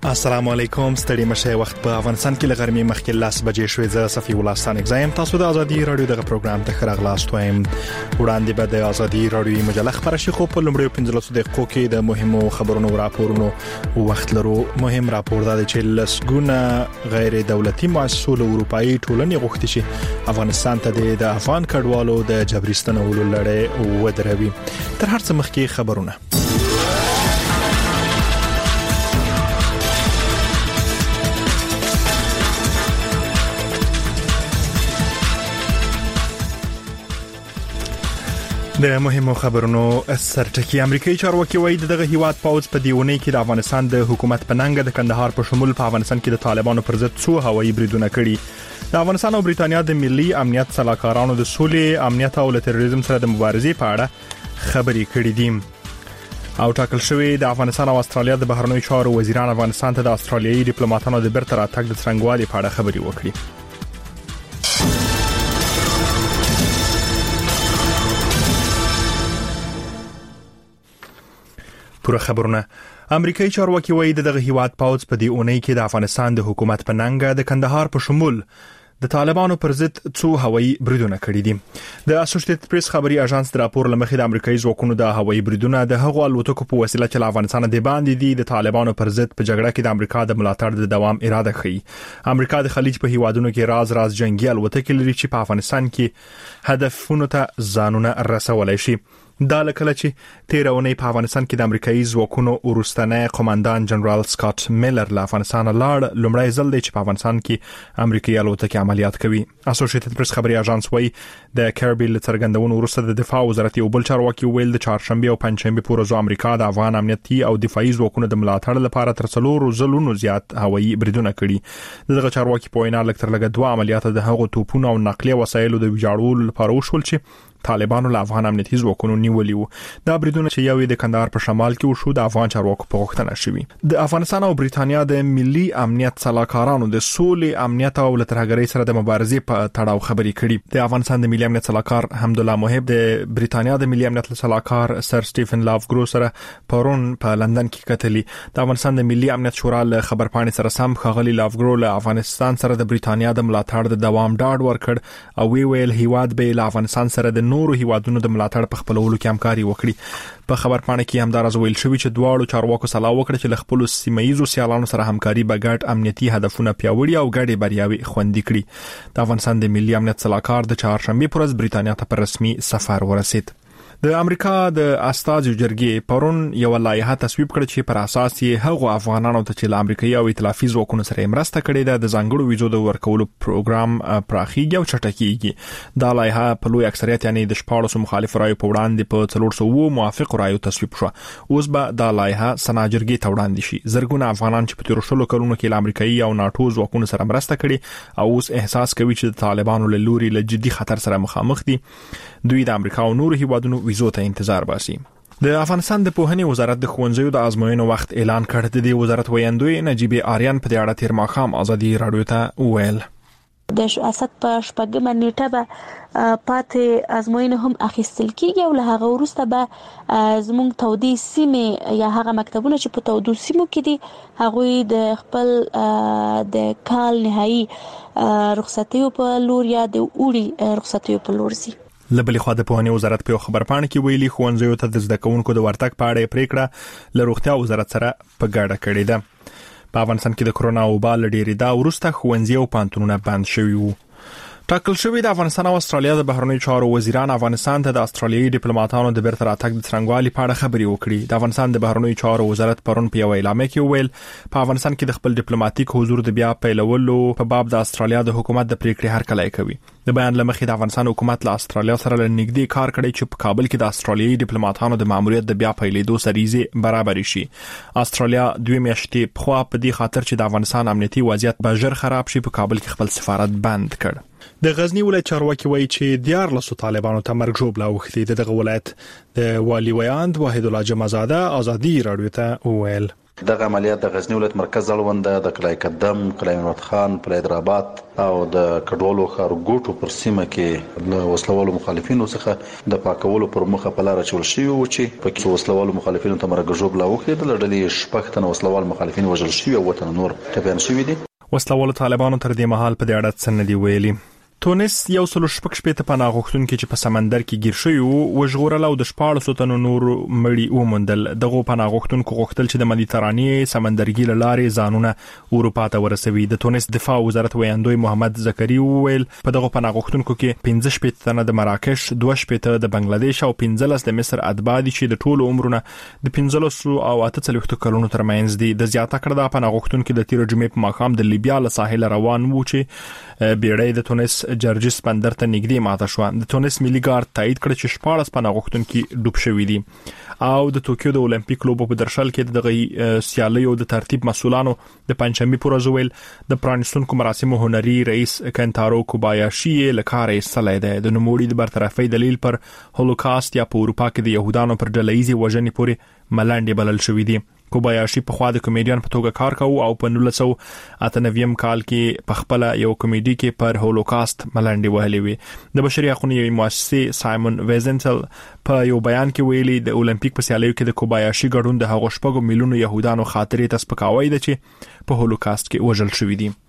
السلام علیکم. ستړي مشه وخت په افغانستان کې لغرمې مخکې لاس بجې شوې. زه صفي الله ستانک زایم. تاسو د ازادي رادیو دغه پروګرام ته خراغلاست وایم. وړاندې به د ازادي رادیو مجله خبره شي، خو په لومړیو 15 دقیقو کې د مهمو خبرونو راپورونو وخت لرو. مهم راپور دا دی چې لسګونه غیر دولتي مؤسسو له اروپאי ټولنې غوښتي چې افغانستان ته د افغان کډوالو د جبري ستنولو لړۍ ودروي. تر هر څه مخکې خبرونه. د مهمو خبرونو سرټکی. امریکایي چارواکي وایي دغه هیواد پوز په دیونی کې د افغانستان د حکومت په ننګ د کندهار په شمول په افغانستان کې د طالبانو پر ضد څو هوایي بریدونه کړي. د افغانستان او بریټانیا د ملي امنیت صلاحکارانو د سولې، امنیت او تروریزم سره د مبارزې په اړه خبرې کړې دي. او ټاکل شوی د افغانستان او استرالیا د بهرنیو چارو وزیران افغانستان ته د استرالیایي ډیپلوماټانو د بیرته راتګ د څرنګوالي په اړه خبرې وکړي. پوره خبرونه. امریکایي چارواکي وایي دغه هیواد پوز په دې اونۍ کې د افغانستان د حکومت په ننګ د کندهار په شمول د طالبانو پر ضد څو هوایي بریدونه کړي دي. د اسوسییټډ پریس خبري اژانس د راپور لمخې د امریکایي ځواکونو د هوایي بریدونه د هغو الوتکو په وسیله چې له افغانستان د باندې دي د طالبانو پر ضد په جګړه کې د امریکا د ملاتړ د دوام اراده کوي. امریکا د خلیج په هیوادونو کې راز جنگي الوتکې لري چې په افغانستان کې هدفونو ته ځانونه رسولای شي. دا لکه چې 13 په افغانستان کې د امریکایي ځواکونو ورستنه قوماندان جنرال سکاٹ میلر له افغانستان لاړ. لومړی ځل دی چې په افغانستان کې امریکایي الوتکې عملیات کوي. اسوسییټډ پریس خبري اژانس وایي د کاربي له څرګندونو وروسته د دفاع وزارت یو بل چارواکي ویل د چهارشنبه او پنځشنبه په ورځو امریکا د افغان امنیتي او دفاعي ځواکونو د ملاتړ لپاره تر 3 ځلونو زیات هوایي بریدونه کړي. دغه چارواکي په وینا لکه تر لږه 2 عملیات د هغو توپونو او نقلیه وسایلو د ویجاړولو لپاره وشول چې طالبانو له افغان امنیتي ځواکونو نیولي وو. دا بریدونه چې یو د کندهار په شمال کې وشو د افغان چارواکو په غوښتنه شوی. د افغانستان او بریټانیا د ملي امنیت صلاحکارانو د سولې، امنیت او ترهګرۍ سره د مبارزې په تړاو خبرې کړي. د افغانستان د ملي امنیت صلاحکار حمدالله محب د بریټانیا د ملي امنیت صلاحکار سر سټیفن لاوګرو سره پرون په لندن کې کتلي. د افغانستان د ملي امنیت شورا له خبرپاڼې سره سم خغلی لاوګرو له افغانستان سره د بریټانیا د ملاتړ د دوام ډاډ ورکړ او ویل هیواد به له افغانستان سره د نورو هیوادونو د ملاتړ په خپلولو کې همکاري وکړي. په خبرپاڼه کې هم دا راز ویل شوی چې دواړو چارواکو صلاح وکړه چې له خپل سیمایي سیالانو سره همکاري به ګډ امنیتي هدفونه پیاوړي او ګډې بریاوي خوندي کړي. د افغانستان د ملي امنیت صلاحکار د چهارشنبه پر ورځ بریټانیا ته په رسمي سفر ورسید. د امریکا د استازو جرګې پرون یو لایحه تصویب کړه چې پر اساس یې هغو افغانانو ته چې امریکایي او ائتلافي ځواکونو سره مرسته کړې ده د ځانګړو ویزو د ورکولو پروګرام پراخیږي او چټکیږي. دا لایحه په لوی اکثریت یعنی د 14 مخالف رایو په وړاندې په 400 موافق رایو تصویب شو. اوس به دا لایحه سنا جرګې ته وړاندې شي. زرګونه افغانان چې په تیر شلو کلونو کې امریکایي او ناتو ځواکونو سره مرسته کړي او اوس احساس کوي چې د طالبانو له لوري له جدي خطر سره مخامخ دي، دوی د امریکا او نورو هیوادونو ویزو ته انتظار باسي. د افغانستان د پوهنې وزارت د ښوونځیو د ازموینو وخت اعلان کړ. د دې وزارت ویاندوی نجیب آریان په دې اړه تیر ماښام ازادي رادیو ته ویل د اسد په شپږمه نیټه به پاتې ازموینه هم اخیستل کیږي او له هغه وروسته به زموږ تودي سیمې یا هغه مکتبونه چې په تودو سیمو کې دي هغه د خپل د کال نهایی رخصتیو په لور یا د اوړي رخصتیو په لور سي. لبلې خو د پوهنې وزارت په خبرپاڼه کې ویلي ښوونځیو ته د زده کوونکو د ورتګ په اړه پریکړه له روغتیا وزارت سره په ګډه کړې ده. په افغانستان کې د کرونا وبا له ډېرېدا وروسته ښوونځي او پوهنتونونه بند شوي وو. ټاکل شوی د افغانستان او استرالیا د بهرنیو چارو وزیران افغانستان ته د استرالیایي ډیپلوماټانو د بیرته راتګ د څرنګوالي په اړه خبرې وکړي. د افغانستان د بهرنیو چارو وزارت پرون په یو اعلامیه کې ویل په افغانستان کې د خپل ډیپلوماټیک حضور د بیا پیلولو په باب د استرالیا د حکومت د پریکړې هرکلی کوي. د بیان لمخې د افغانستان حکومت له استرالیا سره نږدې کار کړی چې په کابل کې د استرالیایي ډیپلوماټانو د ماموریت د بیا پیلېدو سریزه برابر شي. استرالیا 2 میاشتې پخوا په دې خاطر چې د افغانستان امنیتي وضعیت به ژر خراب شي په کابل کې خپل سفارت بند کړ. د غزنی ولایت چارواکي وایي چې 14 طالبانو ته مرګ ژوبله وخته. دغه ولایت د والی ویاند واحد الله جمعزاده ازادي رادیو ته ویل دغه عملیات د غزنی ولایت مرکز اړوند د قلعه قدم، قلعه محمد خان، قلعه حیدرآباد او د کډوالو ښارګوټو پر سیمه کې له وسلوالو مخالفینو څخه د پاکولو پر مخه په لار چول شوی و چې په کې وسلوالو مخالفینو ته مرګ ژوبله وکړه. د ډلې شپږ تنه وسلوال مخالفین وژل شوي او وطن نور ټپيان شوي دي. وسلوالو طالبانو تر دې مهال په دې اړه څه نه دی ویلي. تونس یو سل شپږ شپېته پناه غوښتونکي چې په سمندر کې ګیر شوي وو وژغورل او د 14 تنو نور مړي وموندل. دغه پناه غوښتونکو غوښتل چې د مدیترانې سمندرګي له لارې ځانونه اروپا ته ورسوي. د تونس دفاع وزارت ویاندوی محمد زکری وویل په دغه پناه غوښتونکو کې 15 شپېته تنه د مراکش، 2 شپېته د بنگلاديش او 15 د مصر اتباع دي چې د ټولو عمرونه د 15 او 48 کلونو ترمنځ دي. د زیاته کړه د پناه غوښتونکو د تیر جمعې په ماښام د لیبیا له ساحل روان وو چې بیړۍ د تونس جرجس بندر ته نږدې ماته شو. د تونس ملي ګارد تایید کړ چې 14 پناه غوښتونکي ډوب شوي دي. او د توکیو د اولمپیک لوبو په درشل کې دغه سیالیو د ترتیب مسولانو د پنځمې پر ورځ ویل د پرانیستونکو مراسمو هنري رئیس کنتارو کوبایاشي له کاره ایستلای دی. د نوموړي د برطرفۍ دلیل پر هولوکاست یا په اروپا کې د يهودانو پر ډلهیزې وژنې پورې ملنډې بلل شوې دي. کوبایاشي په خوا د کمیډین په توګه کار کوي او په 1998 کال کې په خپل یو کمیډي کې پر هولوکاست ملنډې وهلې وي. د بشري حقوقو یوې مؤسسې سایمون ویزنټل په یو بیان کې ویلي د اولمپیک په سیالیو کې د کوبایاشي ګډون د هغو 6 میلیونو يهودانو خاطرې ته سپکاوی دی چې په هولوکاست کې وژل شوي دي.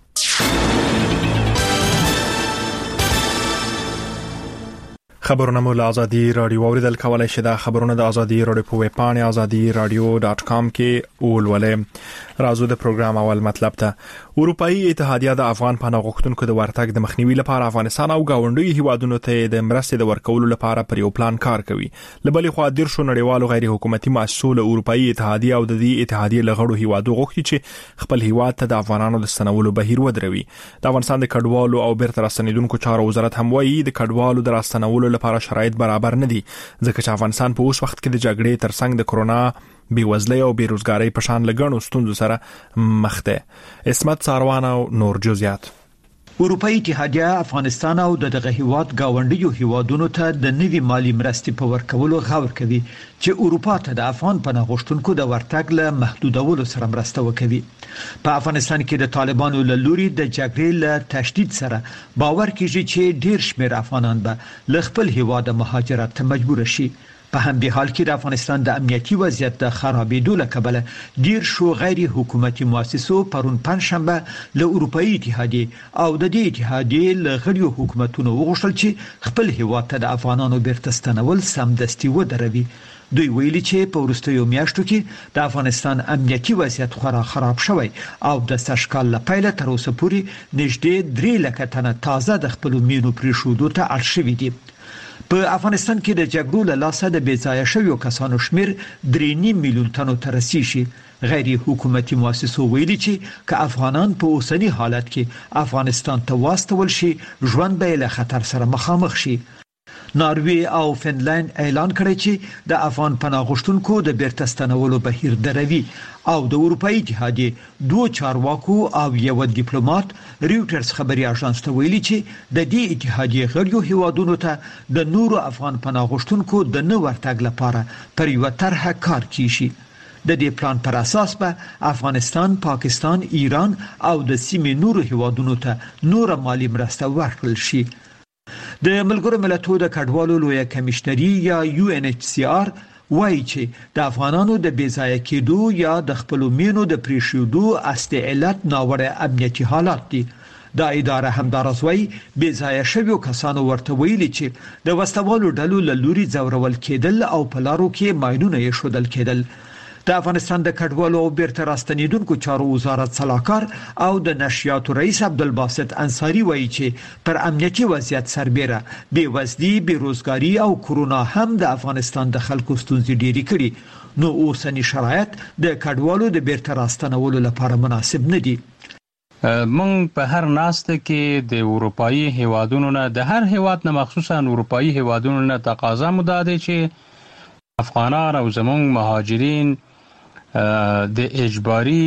خبرونه مو له ازادي رادیو اوریدل کولای شئ. دا خبرونه د ازادي رادیو په ویب پاڼه azadi-radio.com کې ولولئ. راځو د پروګرام اول مطلب ته. اروپאי اتحادیه د افغان پناه غوښتونکو د ورتګ د مخنیوي لپاره افغانستان او گاونډي هیوادونو ته د مرستې د ورکولو لپاره پر یو پلان کار کوي. لبلې خو د شو نړیوالو غیر حکومتي مؤسسو له اروپאי اتحادیه او د دې اتحادیه لغړو هیوادو غوښتي چې خپل هیواد ته د افغانانو د ستنولو بهیر ودروي. د افغانستان د کډوالو او بیرته راستنیدونکو چارو وزارت هم وایي د کډوالو د راستنولو لپاره شرایط برابر نه دي ځکه چې افغانستان په اوس وخت کې د جګړې ترڅنګ د کرونا بیوزلۍ او بیروزګاری په شان لګڼو ستونزو سره مخ ده. اسمت ساروان او نور جزئیات. اروپאי اتحادیه افغانستان او دغه هیواد گاونډیو هیوادونو ته د نوي مالی مرستې په ورکولو غور کوي چې اروپا ته د افغان پناه غوښتونکو د ورتګ له محدودولو سره مرسته وکړي. په افغانستان کې د طالبانو له لوري د جګړې له تشدید سره باور کیږي چې ډیر شمېر افغانان به له خپل هیواد مهاجرت ته مجبور شي. په همدې حال کې د افغانستان د امنیتي وضعیت د خرابېدو له کبله ډیر شو غیر حکومتي مؤسسو پرون پنځشنبه له اروپאי اتحادیه او د دې اتحادیه له غړو حکومتونو وغوښتل چې خپل هیواد ته د افغانانو بیرته ستنول سمدستي ودروي. دوی ویلي چې په وروستیو میاشتو کې د افغانستان امنیتي وضعیت خورا خراب شوی او د سشکال له پیله تر اوسه پورې نږدې 3 لک تنه تازه د خپل مینو پریښودو ته اړ شوي دي. په افغانستان کې د جګړو له لاسه د بیځایه شویو کسانو شمیر 3.5 میلیون تنو ته رسیږي. غیر حکومتي مؤسسو ویلي چې که افغانان په اوسنی حالت کې افغانستان ته واستول شي ژوند به له خطر سره مخامخ شي. ناروی او فنلند اعلان کړی چې د افغان پناه غوښتونکو د بیرته ستنولو بهیر دروي او د اروپאי اتحادیه 2 چارواکو او یو ډیپلوماټ ریوټرز خبري اژانس ته ویلي چې د دې اتحادیه غړو هیوادونو ته د نورو افغان پناه غوښتونکو د نه ورتګ لپاره پر یو طرحه کار کیږي. د دې پلان پر اساس به افغانستان، پاکستان، ایران او د سیمې نورو هیوادونو ته نور مالی مرسته ورکړل شي. د ملګرو ملتونو د کډوالو لویه کمشنري یا UNHCR وایي چې د افغانانو د بیځایه کېدو یا د خپل مینو د پریښودو اصلي علت ناوړه امنیتي حالات دي. دا اداره همدارس وایي بیځایه شویو کسانو ورته ویلي چې د وسوالو ډلو له لوري ځورول کېدل او په لارو کې ماینونه یې شودل کېدل. د افغانستان د کډوالو او بیرته راستنیدونکو چارو وزارت صلاحکار او د نشریاتو رئیس عبدالباسط انصاری وایي چې پر امنیتي وضعیت سربېره بیوزلي، بیروزګاری او کرونا هم د افغانستان د خلکو ستونزې ډېرې کړي. نو اوسنی شرایط د کډوالو د بیرته راستنولو لپاره مناسب نه دي. مونږ په هر ناسته کې د اروپאי هیوادونو نه د هر هیواد نه مخصوصا اروپאי هیوادونو نه تقاضا مداده چې افغانان او زمونږ مهاجرین د اجباري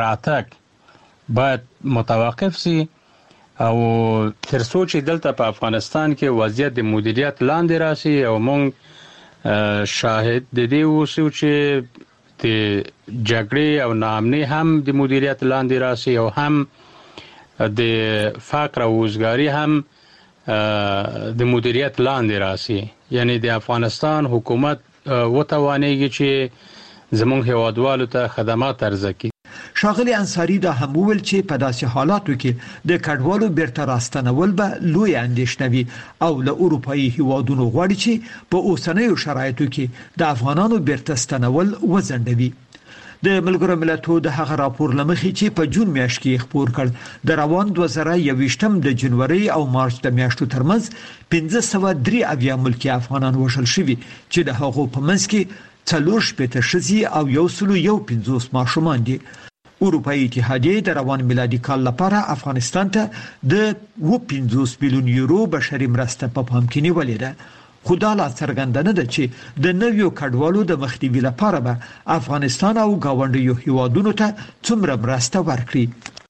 راتګ باید متوقف سي او تر څو چې دلته په افغانستان کې وضعیت د مدیریت لاندې راشي او مونږ شاهد د دې اوسو چې جګړې او ناامنۍ هم د مدیریت لاندې راسي او هم د فقر او وزګاری هم د مدیریت لاندې راسي. یعنی د افغانستان حکومت وتوانېږي چې زموږ هیوادوالو ته خدمات عرضه کړي. ښاغلي انصاری دا هم وویل چې په داسې حالاتو کې د کډوالو بیرته راستنول به لوی اندېښنه وي او له اروپایي هیوادونو غواړي چې په اوسنیو شرایطو کې د افغانانو بیرته ستنول وځنډوي. د ملګرو ملتونو د هغه راپور لمخې چې په جون میاشت کې خبر کړ د روان 2021 د جنوري او مارچ د میاشتو ترمنځ 503 ملکی افغانان وژل شوي چې د هغو په منځ کې 4 ښځې او 150 ماشومان دي. اروپایي اتحادیه د روان میلادي کال لپاره افغانستان ته د 50 میلیون یورو بشري مرسته په پام کې نیولې ده. خو دا لا څرګنده ده چې د نویو کډوالو د مخنیوي لپاره به افغانستان او گاونډیو هیوادونو ته څومره مرسته ورکړي.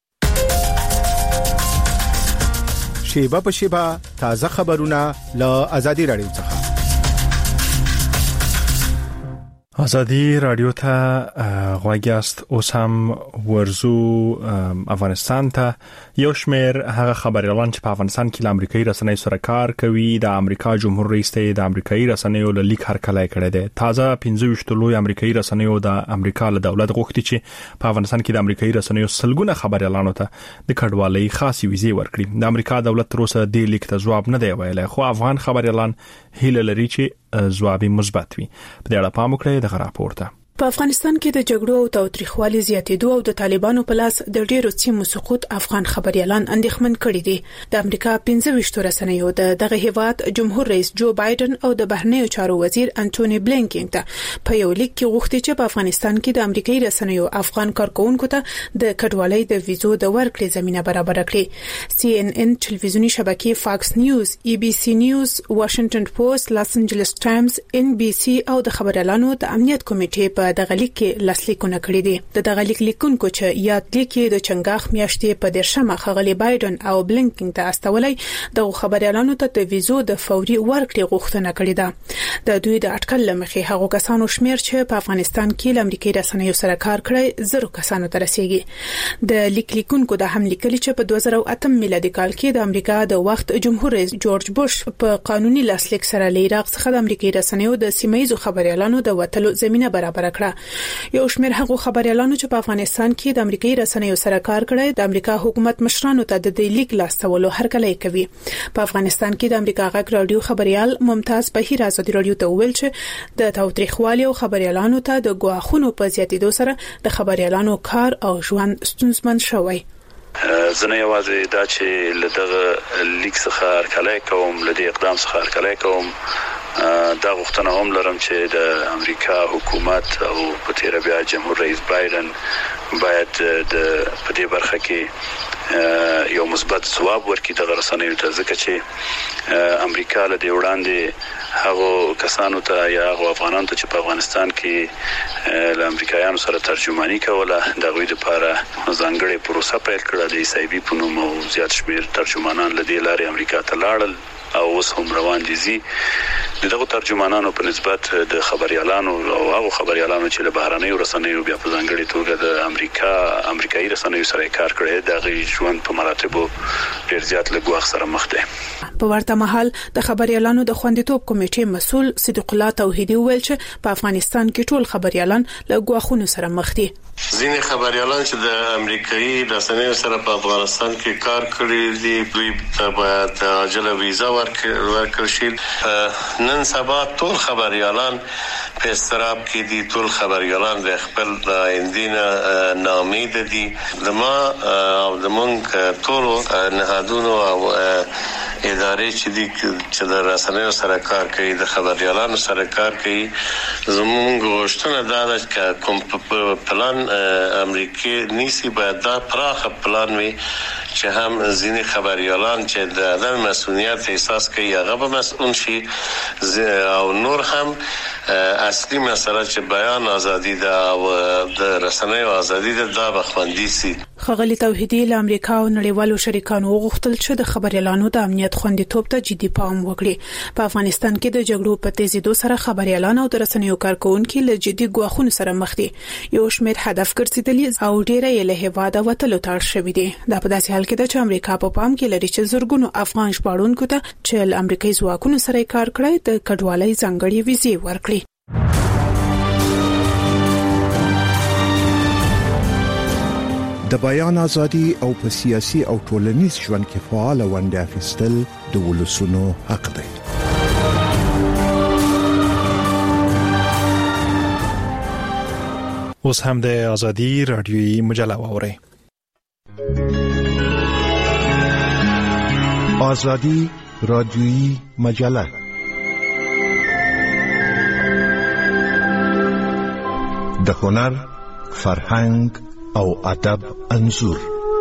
شیبه په شیبه تازه خبرونه له آزادي رادیو څخه. آزادی رادیو ته غواګیاست. اوس هم ورزو افغانستان ته. یو شمیر هغه خبريالان چې په افغانستان کې د امریکایي رسنیو سره کار کوي د امریکا جمهور رئیس ته د امریکایي رسنیو له لیک هرکلی کړی دی. تازه 15 لوی امریکایي رسنیو د امریکا له دولت غوښتي چې په افغانستان کې د امریکایي رسنیو سلګونه خبريالانو ته د کډوالۍ خاصی ویزې ورکړي. د امریکا دولت تر اوسه د لیک ته جواب نه دی ویلی، خو افغان خبريالان هیله لري چې جواب مثبت وي. په دې اړه پام وکړئ د راپورته. په افغانستان کې د جګړو او تاوتریخوالي زیاتېدو او د طالبانو په لاس د ډیرو سیمو سقوط افغان خبريالان اندېښمن کړي دي. د امریکا 15 رسنیو دغه هیواد جمهور رئیس جو بایدن او د بهرنیو چارو وزیر انټونی بلینکن ته په یو لیک کې غوښتي چې په افغانستان کې د امریکایي رسنیو افغان کارکونکو ته د کډوالۍ د ویزو د ورکړې زمينه برابر کړي. CNN تلویزیونی شبکې فاکس نیوز، ABC نیوز، واشنگټن پوسټ، لاس انجلس ټایمز، NBC او د خبريالانو د امنیت کمیټې په دغه لیک کې لاسلیکونه کړی دي. د دغه لیک لیکونکو چې یاد لیکي د چنګاخ میاشتې په 10 خغلی بایدن او بلینکن ته استولای د خبريالانو ته د ویزو د فوري ورکړې غوښتنه کړې ده. د دوی د اټکل لمخې هغه کسانو شمیر چې په افغانستان کې د امریکایي رسنیو سره کار کړی 0 کسانو ته رسیدي. د لیک لیکونکو د هم لیکلي چې په 2008 میلادي کال کې د امریکا د وخت جمهور رئیس جورج بوش په قانوني لاسلیک سره له عراق څخه د امریکایي رسنیو د سیمایي خبريالانو د وټلو زمينه برابر کړه. یو شمیر هغه خبريالانو چې په افغانستان کې د امریکایي رسنیو سره کار کړی د امریکا حکومت مشرانو ته د دې لیک لاستولو هرکلی کوي. په افغانستان کې د امریکا غږ رادیو خبريال ممتاز بهیر آزادي رادیو ته ویل چې د تاوتریخوالي او خبريالانو ته د ګواښونو په زیاتېدو سره د خبريالانو کار او ژوند ستونزمن شوی. زنه یوازې دا چې لدغه لیک څخه هرکلی کوم، لدې اقدام څخه هرکلی کوم، دا غوښتنه هم لرم چې د امریکا حکومت او په تیر بیا جمهور رئیس بایدن باید د په دې برخه کې یو مثبت ځواب ورکړي د رسنیو ته، ځکه چې امریکا له دې وړاندې هغه کسانو ته یا هغه افغانانو ته چې په افغانستان کې له امریکایانو سره ترجمانی کوله د غوی لپاره ځانګړې پروسه پیل کړه د ایسایبي په نوم او زیات شمیر ترجمانان له دې لارې امریکا ته لاړل او اوس هم روان دي. دغه ترجمانانو په نسبت د خبريالانو او هغه خبريالانو چې له بهرنیو رسنیو بیا په ځانګړي توګه د امریکایي رسنیو سره کار کړی د غي ژوند په مراتبو ډیر زیات لګوخ سره مخ دي. په ورته مهال د خبريالانو د خوندیتوب کمیټې مسول صدیق الله توحیدی ویل چې په افغانستان کې ټول خبريالان له ګواښونو سره مخ دي. ځینې خبريالان چې د امریکایي رسنیو سره په افغانستان کې کار کړی دي دوی ته باید عاجله ویزا ورکړل شي. نن سبا ټول خبريالان په استراب کې دي، ټول خبريالان د خپل آیندې نامید دي. زما او د مونږ ټول نهادونو او ادارې چې دي چې د رسنیو سره کار کوي د خبريالانو سره کار کوي، زموږ غوښتنه دا ده چې کوم پلان امریکای نیسی باید دا پراخه پلان وي چې هم ځینې خبريالان چې د عدم مسؤلیت احساس کوي هغه به مسؤل شي او نور هم اصلي مسله چې بیان ازادي ده او د رسنیو ازادي ده دا به خوندي سي. خغلی توحیدی له امریکا او نړیوالو شریکانو غوښتل چې د خبريالانو د امنیت خوندیتوب ته جدي پام وکړي. په افغانستان کې د جګړو په تیزیدو سره خبريالان او د رسنیو کارکونکو له جدي ګواښونو سره مخ دي. یو شمېر هدف ګرځیدلي او ډیره یې له هیواده وتلو تړ شوې دي. دا په داسې حال کې ده چې امریکا په پام کې لري چې زورګونو افغان ژباړونکو ته چې امریکایي ځواکونو سره کار کړی د کډوالۍ ځانګړي ویزې ورکړي. د بیان ازادي او په سیاسي او ټولنیز ژوند کې فعال ونډه اخیستل د ولسونو حق دی. اوس هم د ازادي رادیوي مجله واورئ. ازادي رادیوي مجله د هنر، فرهنګ او ادب انځور.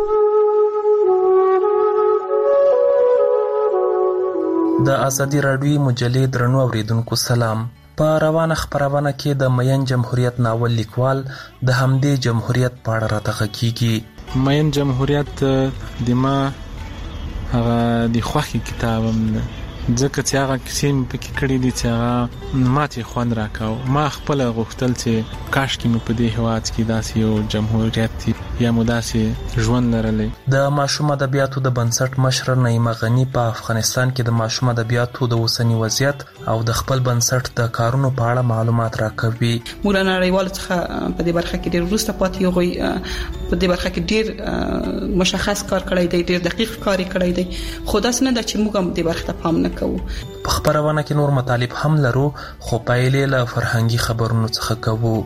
د ازادي رادیوي مجلې درنو اوریدونکو سلام. په روانه خبرونه کې د مین جمهوریت ناول لیکوال د همدې جمهوریت په اړه راته کیږي. مین جمهوریت د ما هغه د خوخي کتابم نه ځکه چې هغه کیسې په کې کړې دي چې هغه ماته خوند راکاو. ما خپل غوښتل چې کاش کې مې په دې هواد کې داسې یو جمهوریت یا مداسې ژوند لرلې. د ماشوم ادبیاتو د بنسټ مشر نعیمه غنی په افغانستان کې د ماشوم ادبیاتو د اوسنی وضعیت او د خپل بنسټ د کارونو په اړه معلومات راکوي. مولانا نړیوال څخه په دې برخه کې ډېر وروسته پاتې یو په دې برخه کې ډېر مشخص کار کړی دی، ډېر دقیق کار کړی دی. خو دا څنګه چې موږ هم دې برخه ته پام نه کوو. په خبرونه کې نور مطالب هم لرو خو پایلې له فرهنګي خبرونو څخه کوو.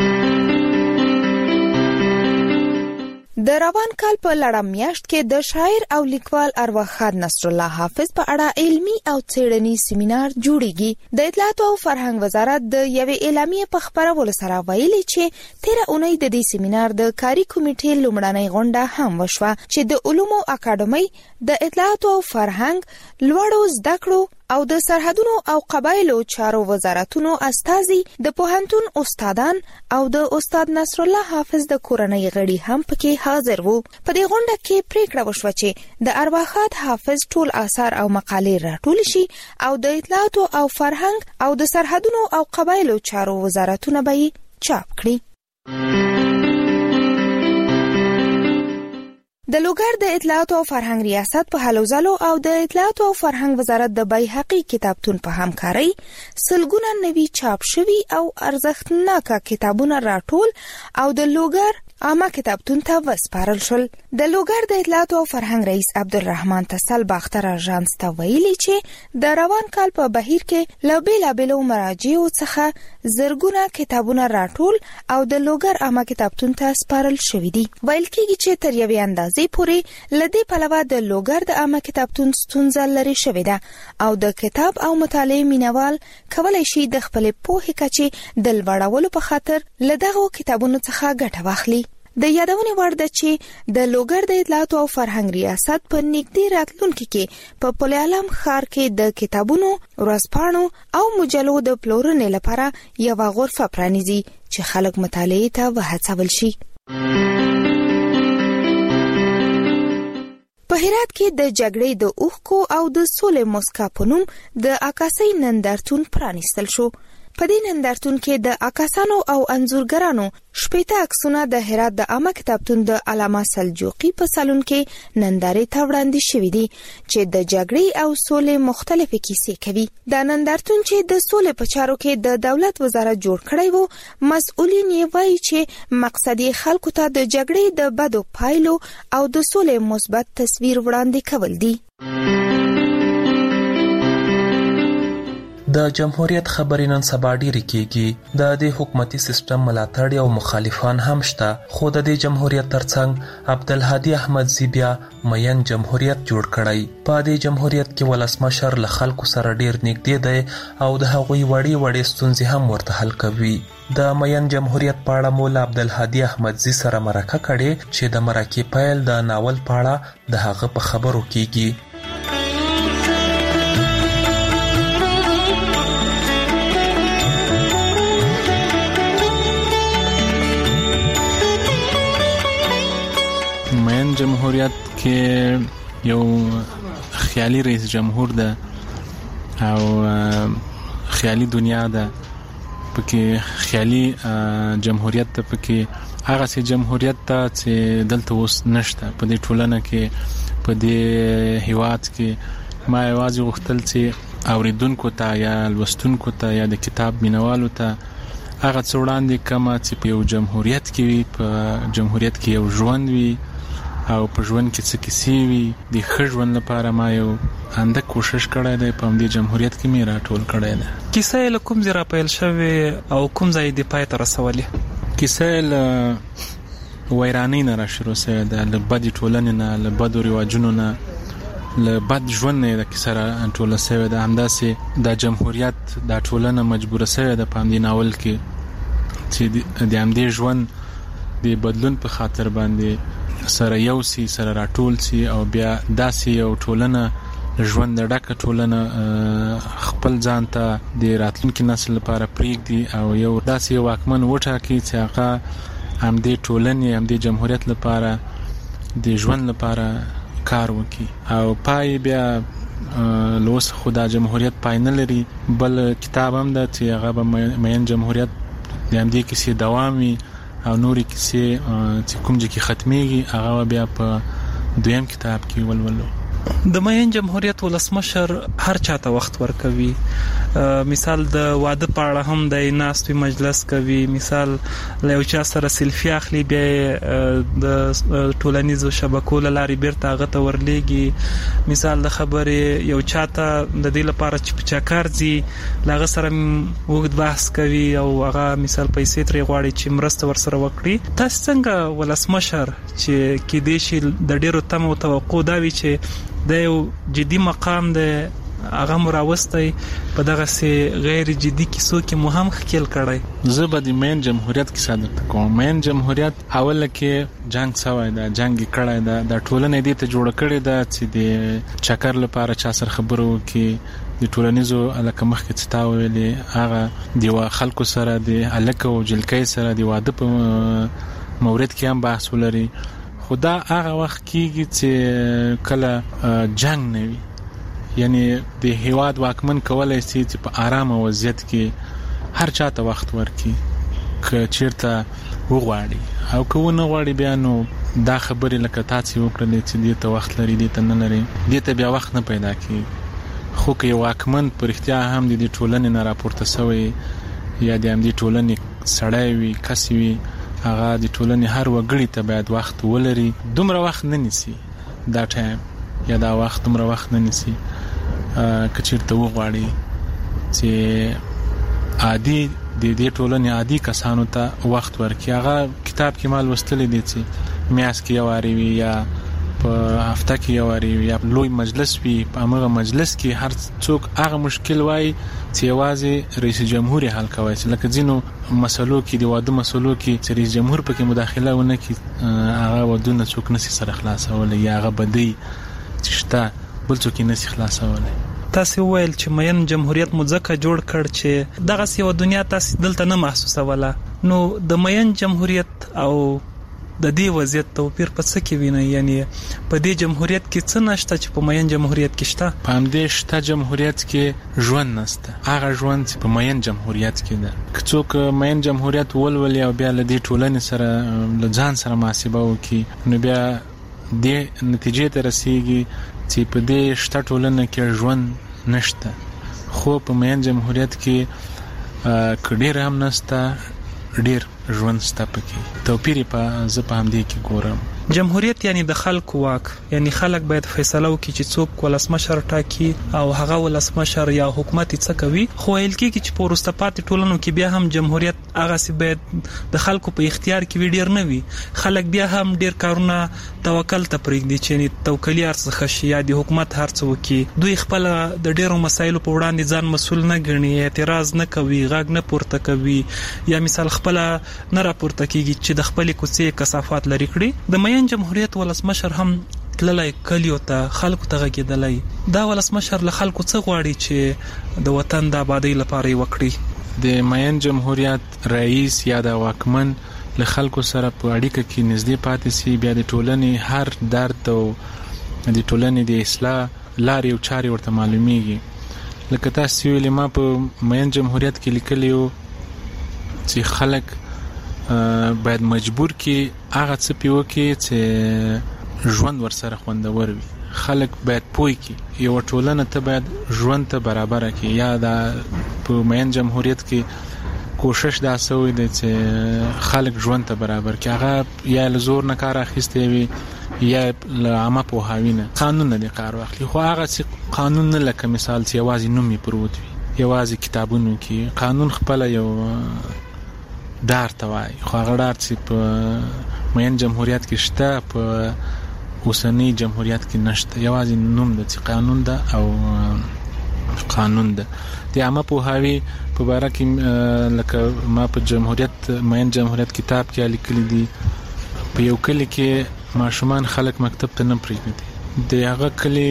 د روان کال په لړم میاشت کې د شاعر او لیکوال ارواښاد نصر الله حافظ په اړه علمي او څېړنیز سیمینار جوړیږي. د اطلاعات او فرهنګ وزارت د یوې اعلامیې په خبرولو سره ویلي چې 13 اونۍ د دې سیمینار د کاري کمیټې لومړنۍ غونډه هم وشوه چې د علومو اکاډمۍ، د اطلاعات او فرهنګ، لوړو زده کړو او د سرحدونو او قبایلو چارو وزارتونو استازي، د پوهنتون استادان او د استاد نصر الله حافظ د کورنۍ غړي هم پکې حاضر وو. په دې غونډه کې پریکړه وشوه چې د ارواښاد حافظ ټول آثار او مقالې راټول شي او د اطلاعات او فرهنګ او د سرحدونو او قبایلو چارو وزارتونه به چاپ کړي. د لوګر د اطلاعات او فرهنګ ریاست په هلو ځلو او د اطلاعات او فرهنګ وزارت د بیحقي کتابتون په همکارۍ سلګونه نوي چاپ شوي او ارزښتناک کتابونه راټول او د لوګر عامه کتابتون ته وسپارل شول. د لوګر د اطلاعات او فرهنګ رئیس عبدالرحمن تسل باختر اژانس ته ویلي چې د روان کال په بهیر کې له بیلابیلو مراجعو څخه زرګونه کتابونه راټول او د لوګر عامه کتابتون ته سپارل شوي دي. ویل کېږي چې تر یوې اندازې پورې له دې پلوه د لوګر د عامه کتابتون ستونزه لرې شوې ده او د کتاب او مطالعې مینوال کولی شي د خپلې پوهې کچې د لوړولو په خاطر له دغو کتابونو څخه ګټه واخلي. د یادونې وړ ده چې د لوګر د اطلاعات او فرهنګ ریاست په نږدې راتلونکي کې په پل علم ښار کې د کتابونو، ورځپاڼو او مجلو د پلورنې لپاره یوه غرفه پرانیزي چې خلک مطالعې ته وهڅول شي. په هرات کې د جګړې د اوښکو او د سولې موسکا په نوم د عکاسۍ نندارتون پرانیستل شو. په دې نندارتون کې د عکاسانو او انځورګرانو 18 عکسونه د هرات د عامه کتابتون د علامه سلجوقي په سالون کې نندارې ته وړاندې شوي دي چې د جګړې او سولې مختلفې کیسې کوي. دا نندارتون چې د سولې په چارو کې د دولت وزارت جوړ کړی وو، مسؤلین یې وایي چې مقصد یې خلکو ته د جګړې د بدو پایلو او د سولې مثبت تصویر وړاندې کول دي. د جمهوریت خبرې نن سبا ډېرې کېږي. د دې حکومتي سیستم ملاتړي او مخالفان هم شته، خو د دې جمهوریت ترڅنګ عبدالهادي احمدزي بیا مین جمهوریت جوړ کړی. په دې جمهوریت کې ولسمشر له خلکو سره ډېر نږدې دی او د هغوی وړې ستونزې هم ورته حل کوي. د مین جمهوریت په اړه مو له عبدالهادي احمدزي سره مرکه کړې چې د مرکې پیل د ناول په اړه د هغه په خبرو کېږي. پکې یو خیالي رئیس جمهور ده او خیالي دنیا ده، پکې خیالي جمهوریت ته، پکې هغه سي جمهوریت ته چې دلته اوس نشته په دې ټولنه کې، په دې هیواد کې. ما یوازې غوښتل چې اوریدونکو ته یا لوستونکو ته یا د کتاب مینوالو ته هغه څه وړاندې کړم چې په یو جمهوریت کې وي، په جمهوریت کې یو ژوند وي او په ژوند کې څه کیسې وي. د ښه ژوند لپاره ما یو اندک کوشش کړی دی، په همدې جمهوریت کې مې راټول کړی دی. کیسه یې له کوم ځای راپیل شوې او کوم ځای دې پای ته رسولې؟ کیسه یې له ویرانۍ نه راشروع شوې ده، له بدې ټولنې نه، له بدو رواجونو نه، له بد ژوند نه د کیسه راټوله شوې ده. همداسې د جمهوریت دا ټولنه مجبوره شوې ده په همدې ناول کې چې د همدې ژوند د بدلون په خاطر باندې سره یو سي، سره راټول سي او بیا داسې یو ټولنه، ژوند ډکه ټولنه خپل ځان ته د راتلونکي نسل لپاره پرېږدي او یو داسې یو واکمن وټاکي چې هغه همدې ټولنې، همدې جمهوریت لپاره د ژوند لپاره کار وکړي. او پای بیا لوس خدا جمهوریت پای نه لري. بل کتاب هم ده چې هغه به مین جمهوریت د همدې کیسې دوام وي او نورې کیسې چې کوم ځای کې ختمیږي هغه بیا په دویم کتاب کې ولولو. د مین جمهوریت ولسمشر هر چاته وخت ورکوي، مثال د واده په اړه هم د ناستوي مجلس کوي، مثال له یو چا سره سیلفي اخلي بیا د ټولنیزو شبکو له لارې بیرته هغه ته ورلیږي، مثال د خبرې یو چاته د دې لپاره چې په چکر ځي هغه سره وګد بحث کوي او هغه مثال پیسې ترې غواړي چې مرسته ورسره وکړي. تاسو څنګه ولسمشر چې کې دې شي د ډیرو تمو او توقع دا وي چې د یو جدي مقام د هغه مراوستي په دغه سي غیر جدي کیسو کې مهم خکل کړای؟ زه به د مین جمهوریت کې صادق کوم. مین جمهوریت اوله کې جنگ سوی دا، جنگ کړای دا، د ټولنې دې ته جوړ کړی دا چې د چکر لپاره چا سره خبرو کې د ټولنیزو الکه مخ کې ستاو ویلې هغه د خلکو سره د الکه او جلکې سره د واده په مورید کې هم بحث ولري. خدا هغه وخت کېږي چې کله جنگ نه وي، یعنی د هیواد واکمن کولای شي چې په آرام وضعیت کې هر چاته وخت ورکړي که چیرته وغواړي او که ونه غواړي بیا نو دا خبرې لکه تاسو وکړلې چې دې ته وخت لري، دې ته نه لري، دې ته بیا وخت نه پیدا کیږي. خو که یو واکمن پر اختیار هم د ټولنې نه راپورته شوی یا د همدې ټولنې سړی وي، کس وي، هغه د ټولنې هر وګړي ته باید وخت ولري. دومره وخت نه نیسي دا ټایم یا دا وخت دومره وخت نه نیسي که چیرته وغواړي چې عادي د دې ټولنې عادي کسانو ته وخت ورکړي. هغه کتاب کې مال وستلې دي چې میاس کې یو واری وي یا په هفته کې یو واری وي یا لوی مجلس وي، په هغه مجلس کې هر څوک هغه مشکل وای چې یوازې رئیس جمهور حل کوي. لکه ځینو مسلو کې د واده مسلو کې چې رئیس جمهور پکې مداخله ونه کړي هغه ودونه څوک نشي سره خلاصول یا هغه بدی چې شته بل څوک نشي خلاصولای. تاسو ویل چې مین جمهوریت مو ځکه جوړ کړ چې دغه سیو دنیا تاسو دلته نه محسوسه ولا، نو د مین جمهوریت او د دې وضعیت توپیر په څه کې ویني؟ یعنی په دې جمهوریت کې څه نشته چې په مین جمهوریت کې شته؟ په همدې شته جمهوریت کې ژوند نشته، هغه ژوند چې په مین جمهوریت کې ده. که څوک مین جمهوریت ولولي او بیا له دې ټولنې سره له ځان سره محاسبه وکړي نو بیا دې نتیجې ته رسیږي چې په دې شته ټولنه کې ژوند نشته. خو په مین جمهوریت کې کډیر هم نشته، ډیر ژوند شته. پکې توپیر په زه په همدې کې ګورم. جمهوریت یعنی د خلکو واک، یعنی خلک باید فیصله وکړي چې څوک ولسمشر ټاکي او هغه ولسمشر یا حکومت څه کوي. خو ویل کېږي چې په وروسته پاتې ټولنو کې بیا هم جمهوریت هغه سی باید د خلکو په اختیار کې ډیر نه وي. خلک بیا هم ډیر کارونه توکل ته پرېږدي چې یعنی توکلی ارڅ خشي یا د حکومت هرڅ وکړي. دوی خپل د ډیرو مسایلو په وړاندې ځان مسؤل نه ګڼي، اعتراض نه کوي، غږ نه پورته کوي یا مثال خپل نه راپورته کیږي چې د خپل کوڅې کثافات لري کړي. د مین جمهوریت ولسمشر هم تللی کلیو ته خلکو ته غږیدلی. دا ولسمشر له خلکو څه غواړي چې د وطن د آبادی لپاره وکړي؟ د مین جمهوریت رئیس یا د واکمن له خلکو سره په اړیکه کې نږدې پاتې شي، بیا د ټولنې هر درد او د ټولنې د اصلاح لارې او چارې ورته معلومیږي. لکه تاسو ویلي ما په مین جمهوریت کې لیکلی و چې خلک باید مجبور کې هغه څه پې وکړي چې ژوند ورسره خوندور وي. خلک باید پوه کړي یوه ټولنه ته باید ژوند ته برابره کړي. یا دا په مین جمهوریت کې کوشش دا سوی دی چې خلک ژوند ته برابر کړي. هغه یا له زور نه کار اخیستی وي یا له عامه پوهاوي نه قانون نه دی کار واخلي. خو هغه چې قانون نه لکه مثال چې یوازې نوم یې پروت وي، یوازې کتابونو کې قانون خپله یو ډار ته وایي، خو هغه ډار چې په مین جمهوریت کې شته په اوسنی جمهوریت کې نشته. یوازې نوم ده چې قانون ده او قانون ده. د عامه پوهاوي په باره کې لکه ما په جمهوریت مین جمهوریت کتاب کې لیکلي دي په یو کلی کې ماشومان خلک مکتب ته نه پرېږدي. د هغه کلی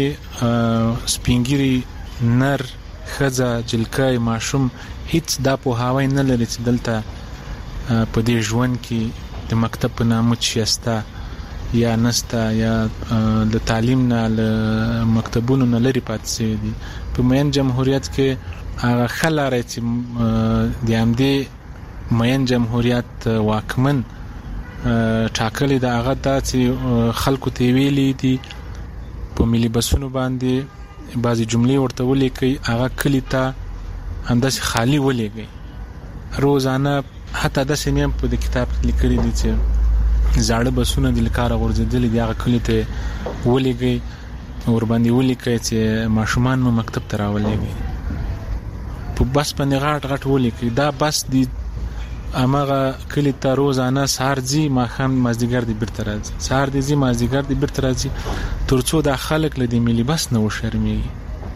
سپینګیري نر ښځه جلکۍ ماشوم هیڅ دا پوهاوی نه لري چې دلته په دې ژوند کې د مکتب په نامه شته یا نسته یا د تعلیم نه له مکتبونو نه لرې پاتې شوي دي. په مین جمهوریت کې هغه ښه لاره چې د همدې مین جمهوریت واکمن ټاکلی د هغه دا چې خلکو ته ویلي دي په ملي بسونو باندې بعضې جملې ورته ولیکئ، هغه کلي ته همداسې خالي ولیږئ. روزانه حتی داسې مې هم په د کتاب لیکلي دي چې زاړه بسونه د له کاره غورځېدلي دي، هغه کلي ته ولیږئ، ورباندې ولیکئ چې ماشومان مو مکتب ته راولېږئ. په بس باندې غاټ غاټ ولیکئ. دا بس دی هماغه کلي ته روزانه سهار ځي، ماښام مازدیګر دی بیرته راځي، سهار دی ځي مازدیګر دی بیرته راځي، تر څو دا خلک له دې ملي بس نه وشرمېږي،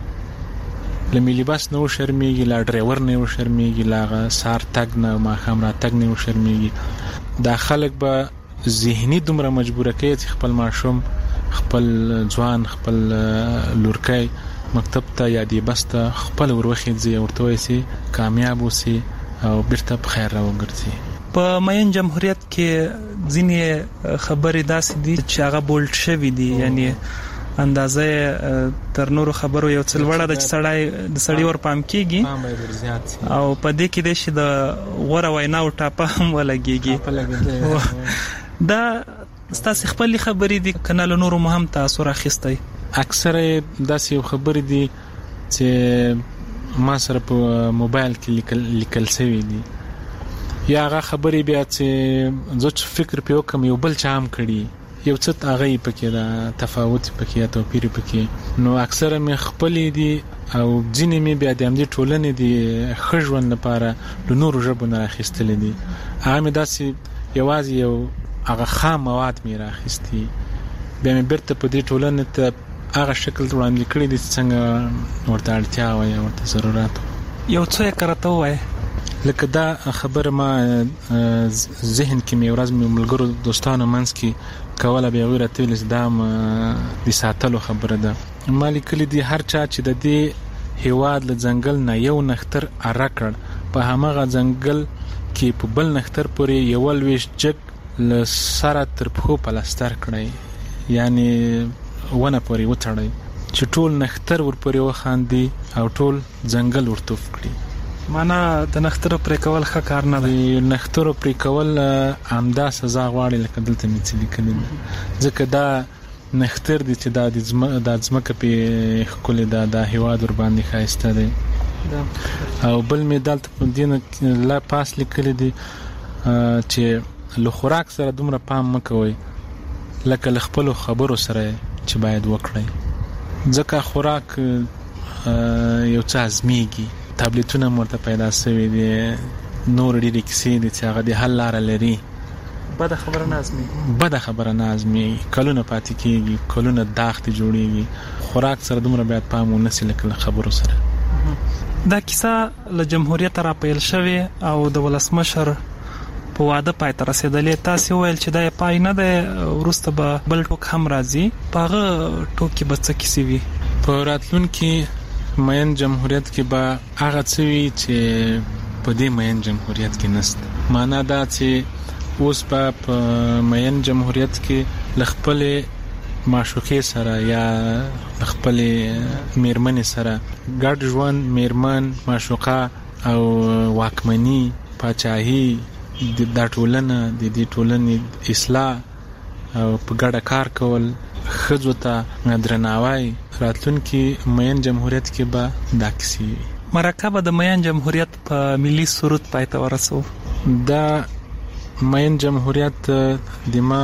له ملي بس نه وشرمېږي، له ډرایور نه وشرمېږي، له هغه سهار تګ نه ماښام راتګ نه وشرمېږي. دا خلک به ذهني دومره مجبوره کوي چې خپل ماشوم، خپل ځوان، خپل لورکی مکتب ته یا دې بس ته خپل وروخیږي، ورته وایي چې کامیاب اوسي او بیرته په خیر راوګرځي. په مین جمهوریت کې ځینې خبرې داسې دي چې هغه بولډ شوي دي، یعنی اندازه تر نورو خبرو یو څه لوړه ده چې د سړي ور پام کېږي او په دې کې دی چې د غوره ویناو ټاپه هم ولګېږي. دا ستاسې خپلې خبرې دي که نه له نورو مو هم تاثر اخیستی؟ اکثره داسې یو خبرې دي چې ما سره په موبایل کې لیکل شوي دي، یا هغه خبرې بیا چې زه چې فکر پې وکړم یو بل چا هم کړي، یو څه هغه یې پکې ده، تفاوت پکې یا توپیر پکې. نو اکثره مې خپلې دي او ځینې مې بیا د همدې ټولنې د ښه ژوند لپاره له نورو ژبو نه راخیستلې دي. هغه مې داسې یوازې یو هغه خام مواد مې راخیستي، بیا مې بیرته په دې ټولنې ته هغه شکل وړاندې کړی دی چې څنګه ورته اړتیا وه یا ورته ضرورت وه. یو څه یې کرته ووایه. لکه دا خبره ما ذهن کې مې ورځ مې ملګرو دوستانو منځ کې کوله، بیا هغوی راته ویل چې دا د ساتلو خبره ده. ما لیکلي دي هر چا چې د دې هیواد له ځنګل نه یو نښتر اره کړ، په هماغه ځنګل کې په بل نښتر پورې یو لویشت جګ له سره تر پښو پلستر کړی، یعنی ونه پورې وتړی چې ټول نښتر ورپورې وخاندي او ټول ځنګل ورتوف کړي. معنا د نښترو پرې کول ښه کار نه دی. د نښترو پرې کول همدا سزا غواړي لکه دلته مې څه لیکلي دي، ځکه دا نښتر دی چې دا ځمکه پې ښکلې ده، دا هیواد ورباندې ښایسته دی. او بل مې دلته په دې نه پاس لیکلي دي چې له خوراک سره دومره پام مه کوئ لکه له خپلو خبرو سره چې باید وکړئ، ځکه خوراک یو څه ازمیږي. تابلیتونه مرته پیدا شوي دي، نور ډېرې کیسې دي چې هغه د حل لاره لري. بده خبره نه ازمیږي، بده خبره نه ازمیږي، کلونه پاتې کېږي، کلونه داغ ته جوړېږي. خوراک سره دومره باید پام ونه شي لکه له خبرو سره. دا کیسه له جمهوریت را پیل شوې او د ولسمشر په واده پای ته رسېدلې. تاسې وویل چې دا پای نه دی، وروسته به بل ټوک هم راځي. په هغه ټوک کې به څه کیسې وي؟ په راتلونکي مین جمهوریت کې به هغه څه وي چې په دې مین جمهوریت کې نشته. معنا دا چې اوس په مین جمهوریت کې لخپل معشوقې سره یا خپل میرمن سره ګډ ژوند، میرمن، معشوقه او واکمنی، پاچاهي، د ټولنه د دې ټولنې اصلاح او په ګډه کار کول، ښځو ته درناوی، راتلونکي مین جمهوریت کې به دا کیسې وي. مرکه د مین جمهوریت په ملي سرود پای ته ورسو. دا مین جمهوریت د ما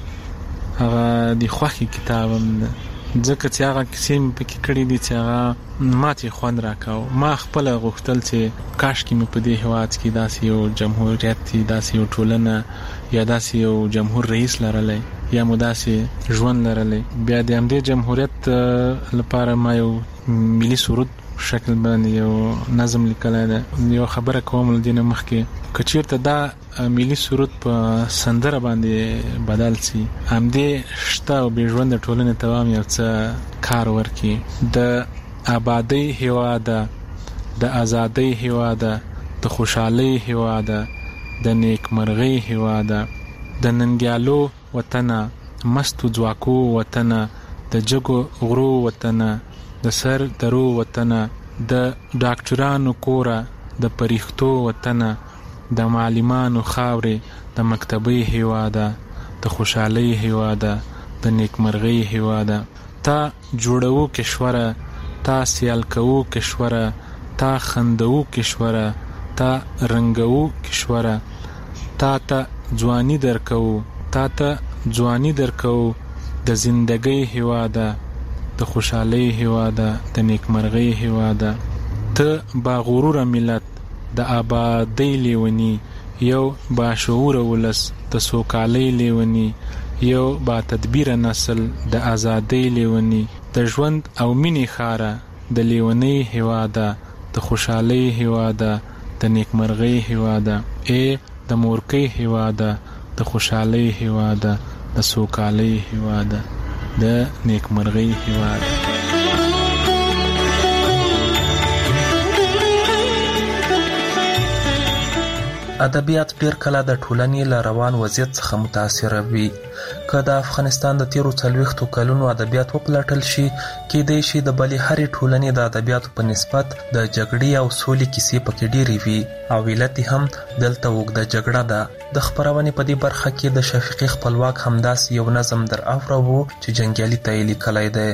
هغه د خوښي کتاب هم ده، ځکه چې هغه کیسې مې پکې کړي دي چې هغه ماته خوند راکاو. ما خپل غوښتل چې کاشکې مې په دې هېواد کې داسې یو جمهوریت، داسې یو ټولنه یا داسې یو جمهور رئیس لرلی یا مو داسې ژوند لرلی. بیا د همدې جمهوریت لپاره ما یو ملي سرود شکل باندې یو نظم لیکلی ده. یو خبره کوم له دې نه مخکې که چېرته دا ملي سرود په سندره باندې بدل سي، همدې شته او بې ژونده ټولنې ته هم یو څه کار ورکړي. د آبادۍ هېواده، د ازادۍ هېواده، د خوشحالۍ هېواده، د نیکمرغۍ هېواده، د ننګیالو وطنه، مستو ځواکو وطنه، د جګو غرو وطنه، د سر درو وطنه، د ډاکټرانو کوره، د پریښتو وطنه، د معلمانو خاورې، د مکتبۍ هېواده، د خوشحالۍ هېواده، د نیکمرغۍ هېواده. تا جوړو کشوره، تا سیال کوو کشوره، تا خندو کشوره، تا رنګو کشوره، تا ته ځواني درکو، تا ته ځواني درکو، د زندګۍ هېواده، د خوشحالۍ هېواده، د نیکمرغۍ هېواده. ته باغروره ملت، د آبادۍ لیونی، یو باشعوره ولس، د سوکالۍ لیونی، یو با تدبیره نسل، د ازادۍ لیونی، د ژوند او مینې خاره، د لیونۍ هېواده، د خوشحالۍ هېواده، د نیکمرغۍ هېواده. ای د مورکۍ هېواده، د خوشحالۍ هېواده، د سوکالۍ هېواده، د نیکمرغۍ هېواده. ادبیات ډیر کله د ټولنې له روان وضعیت څخه متاثره وي. که د افغانستان د تیرو 40 کلونو ادبیات وپلټل شي، کېدای شي د بلې هرې ټولنې د ادبیاتو په نسبت د جګړې او سولې کیسې پکې ډېرې وي، او علت هم دلته اوږده جګړه ده. د خپرونې په دې برخه کې د شفیقي خپلواک همداسې یو نظم در اورو چې جنګیالي ته یې لیکلی دی.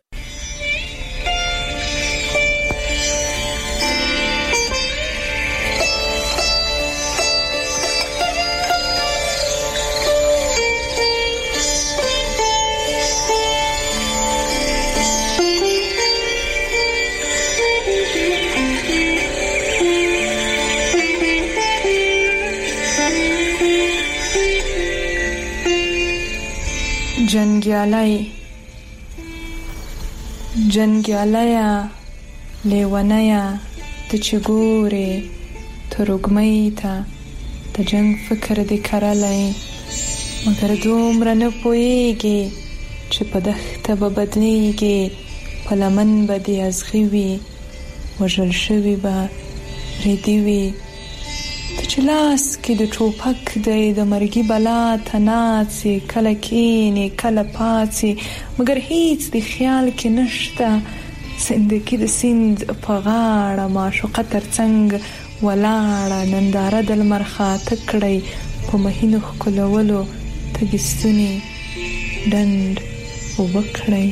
جنګیالیا لیونیا ته چې ګورې ترږمۍ ته د جنګ فکر دې کرلی، مګر دومره نه پوهېږې چې په دښته به بدلیږې، په لمن به دې ازغي وي، وژل شوي به ریدي وي. ته چې لاس کې د ټوپک دی د مرګي بلا ته ناڅې، کله کینې کله پاڅې، مګر هیڅ د خیال کې نشته. زندګي د سیند په غاړه معشوقه ترڅنګ ولاړه، ننداره د لمر خاته کړی په مهینو ښکلولو، تږي ستوني ډنډ اوبه کړی.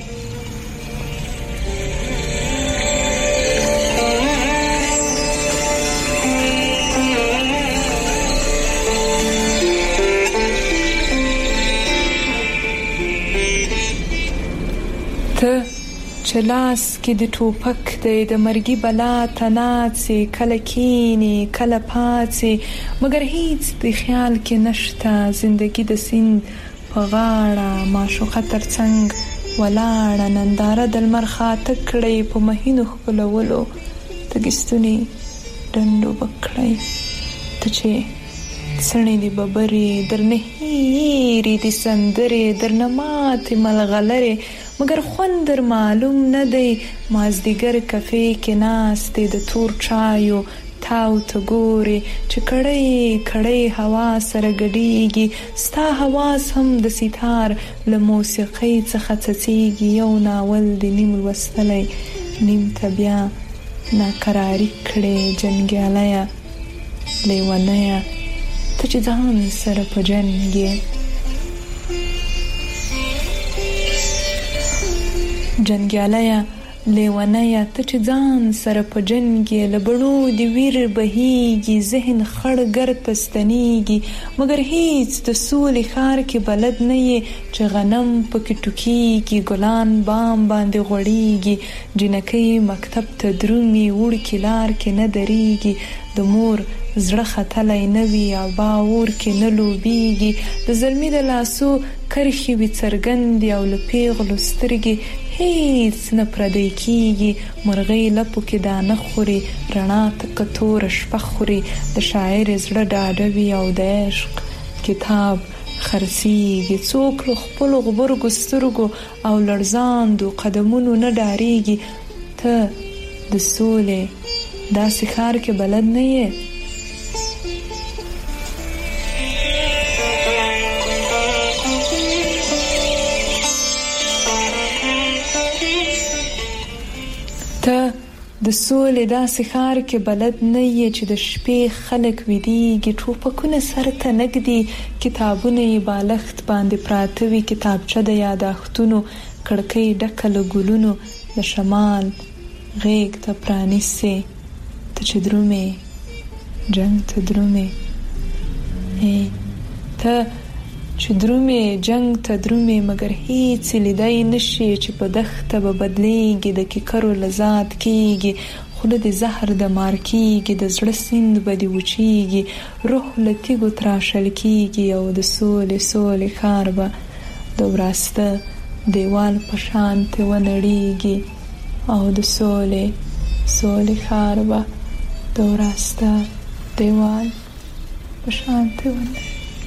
ته چې لاس کې د ټوپک دی د مرګي بلا ته ناڅې، کله کینې کله پاڅې، مګر هیڅ د خیال کې نشته. زندګي د سیند په غاړه معشوقه ترڅنګ ولاړه، ننداره د لمر خاته کړی په مهینو ښکلولو، تږي ستوني ډنډ اوبه کړی. ته چې څڼې دې ببرې درنه هېرې دې سندرې، درنه ماتې ملغلرې، مګر خوند در معلوم نه دی. مازدیګر کفې کې ناستې د تور چایو تاو ته ګوري چې کړي کړي هوا سره ګډيږي ستا حواس هم د سیتار له موسیقۍ څخه څڅيږي یو ناول د نیم وسلای نیم تبیا ناقراری کړي جنګیالیا لیوانیا ته چې ځان سره په جنګي جنګیالیا لیوانیا ته چې ځان سره په جنګي لبړو دی ویر بهيږي ذهن خړګر تستنيږي مګر هیڅ د سولې خار کې بلد نه یې چې غنم پکې ټوکيږي ګلان بام باندې غوړيږي جنکې مکتب ته درومي وړ کلار کې نه دريږي د مور زړه خطلای نوي او باور کې نه لوبيږي د زلمی د لاسو کرخي وي څرګند او لپیغلو سترګي هیڅ نه پردی کیږي مرغۍ لپو کې دانه خوري رڼا تک تور شپه خوري د شاعر زړه ډاډوي او د عشق کتاب خرسيږي څوک خپل غبرګو سترګو او لړزاندو قدمونو نه ډاریږي ته د سولې داسې ښار کې بلد نه یې ته د سولې داسې ښار کې بلد نه یې چې د شپې خلک ویدیږي ټوپکونه سر ته نږدي کتابونه یې بالښت باندې پراته وي کتابچه د یاداښتونو کړکۍ ډکه له ګلونو د شمال غیږ ته پرانیسي ته چې درومې جنګ ته درومې ته چې درومې جنگ ته درومې مګر هیڅ لیدای نشي چې په دښته به بدلیږي د کیکرو لذات کیږي خوله د زهر د مار کیږي د زړه سیند به دی وچیږي روح لتیګو تراشل کیږي او د سولې ښار به د وراسته دیوال په شان ته ونړیږي او د سولې ښار به د وراسته دیوال په شان ته ونړیږي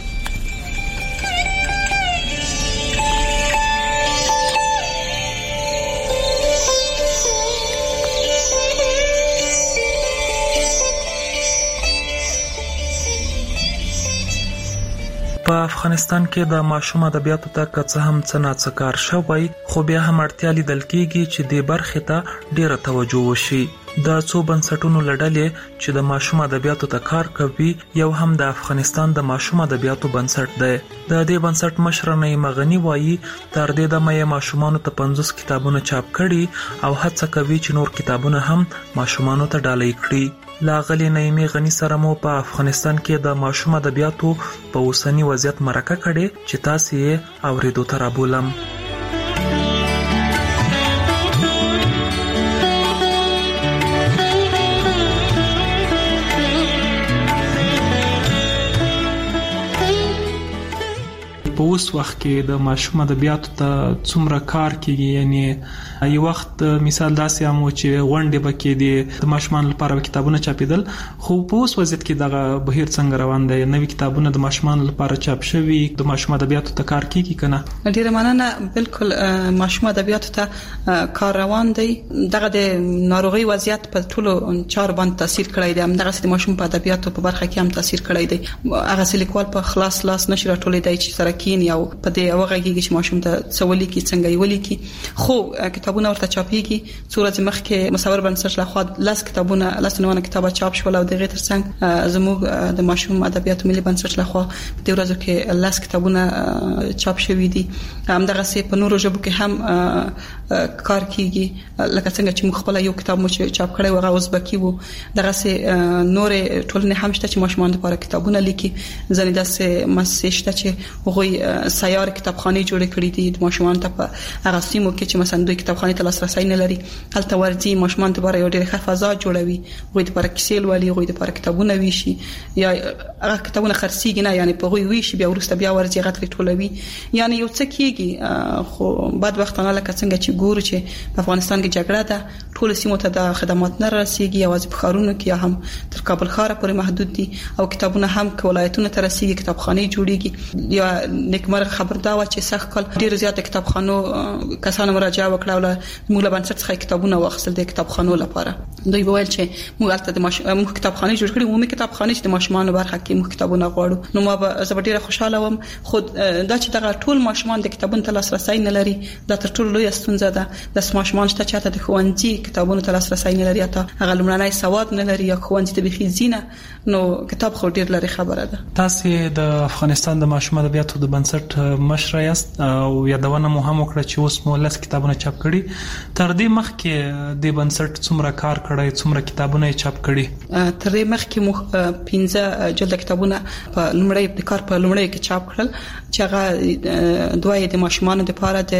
په افغانستان کې د ماشوم ادبیاتو ته که هم څه ناڅه کار شوی خو بیا هم اړتیا لیدل کېږي چې د برخې ته ډیره توجه وشي د څو بنسټونو لړلې چې د ماشوم ادبیاتو ته کار کوي یو هم د افغانستان د ماشوم ادبیاتو بنسټ دی د دې بنسټ مشر نعیم غنی وایي تر دې د مې ماشومانو ته 50 کتابونه چاپ کړي او هڅه کوي چې نور کتابونه هم ماشومانو ته ډالۍ کړي لاغلی نعیم غنی سره مو په افغانستان کې د ماشوم ادبیاتو په اوسنی وضعیت مرکه کړي چې تاسو یې اوریدو ته رابولم په اوس وخت کې د ماشوم ادبیاتو ته څومره کار کیږي یعنی یو وخت مثال داسې هم چې غونډې بکې دي د ماشومان لپاره کتابونه چاپیدل خو په اوس وضعیت کې دغه بهیر څنګه روان دی نوې کتابونه د ماشومان لپاره چاپ شوي د ماشوم ادبیاتو ته کار کیږي کنه ډیره مننه بالکل ماشوم ادبیاتو ته کار روان دی دغه د ناروغي وضعیت په ټولو چار باندې تاثیر کړی دی دغه د ماشوم په ادبیاتو په برخه کې هم تاثیر کړی دی هغه لیکوال په خلاص لاس نشي راټولې دی چې سره یا په دې اوغهږي چې ماشوم ته څولي کې څنګه یولي کې خو کتابونه ورته چاپيږي څورځ مخکې مصور بنسټ لخوا لاس کتابونه لاسنونه کتابه چاپ شول او دغه ترڅنګ زموږ د ماشوم ادبیات ملي بنسټ لخوا د ورځو کې لاس کتابونه چاپ شوي دي همدغه سي په نورو ژبو کې هم کار کیږي لکه څنګه چې مخ خپل یو کتاب مو چاپ کړی و ازبکی وو دغه سي نور ټولنه هم شته چې ماشومان لپاره کتابونه لیکي ځنې داسې مسشته چې هغوی سیار کتابخانه جوړ کړې دي د ماشومان ته په هغه سیمو کې چې مثلا دوی کتابخانه ته لاسرسي نه لري هلته ورځي ماشومان ته یو ډېر ښه فضا جوړوي غوړي د پر کیسل والی غوړي د پر کتابونه ویشي یا هغه کتابونه خرڅيږي نه یعنی په غوي ویشي بیا ورسته بیا ورځي غټ ټولوي یعنی یو څه کیږي خو بعد وخت نه لکه څنګه چې ګورو چې په افغانستان کې جګړه ده ټول سیمو ته د خدمات نه رسیږي او په خارونو کې هم تر کابل ښار پورې محدود دي او کتابونه هم ولایتونو ته رسیږي کتابخانه جوړیږي یا نیکمرغ خبر دا و چې سخت کال ډیر زیات کتابخانو کسانو مراجعه وکړه او موږ له بنسټ څخه کتابونه واخیستل د کتابخانو لپاره. دوی وویل چې موږ البته د موږ کتابخانه جوړ کړې، عمومي کتابخانه چې د ماشومان برخه کې موږ کتابونه غواړو. نو ما به زه ډیره خوشاله وم، خو دا چې دغه ټول ماشومان د کتابونو ته لاسرسي نه لري دا تر ټولو لوی ستونزه ده. د ماشومان شته چې د ښوونځي کتابونو ته لاسرسي نه لري، ته هغه لمړنی سواد نه لري یا ښوونځي ته بخي زینه، نو کتاب خو ډیر لري خبره ده. تاسو د افغانستان د ماشوم ادبیاتو د بنسټ مشر یاست او یادونه مو هم وکړه چې اوس مو لس کتابونه چاپ کړي. تر دې مخکې د بنسټ څومره کار کړی، څومره کتابونه چاپ کړي؟ تر دې مخکې مو 15 جلد کتابونه په لومړی د کار په لومړی کې چاپ کړل چې هغه دوی د ماشومانو لپاره د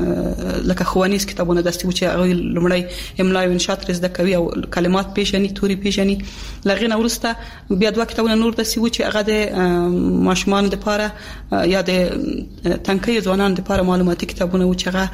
لکه ښوونیز کتابونه داسې چې هغه لومړی املا او انشاء ترز د کوي او کلمات پیژني، توري پیژني. لغینه ورسته بیا دوه کتابونه نور داسې و چې هغه د ماشومان لپاره یا د تنکي ځوانانو لپاره معلوماتي کتابونه و چې هغه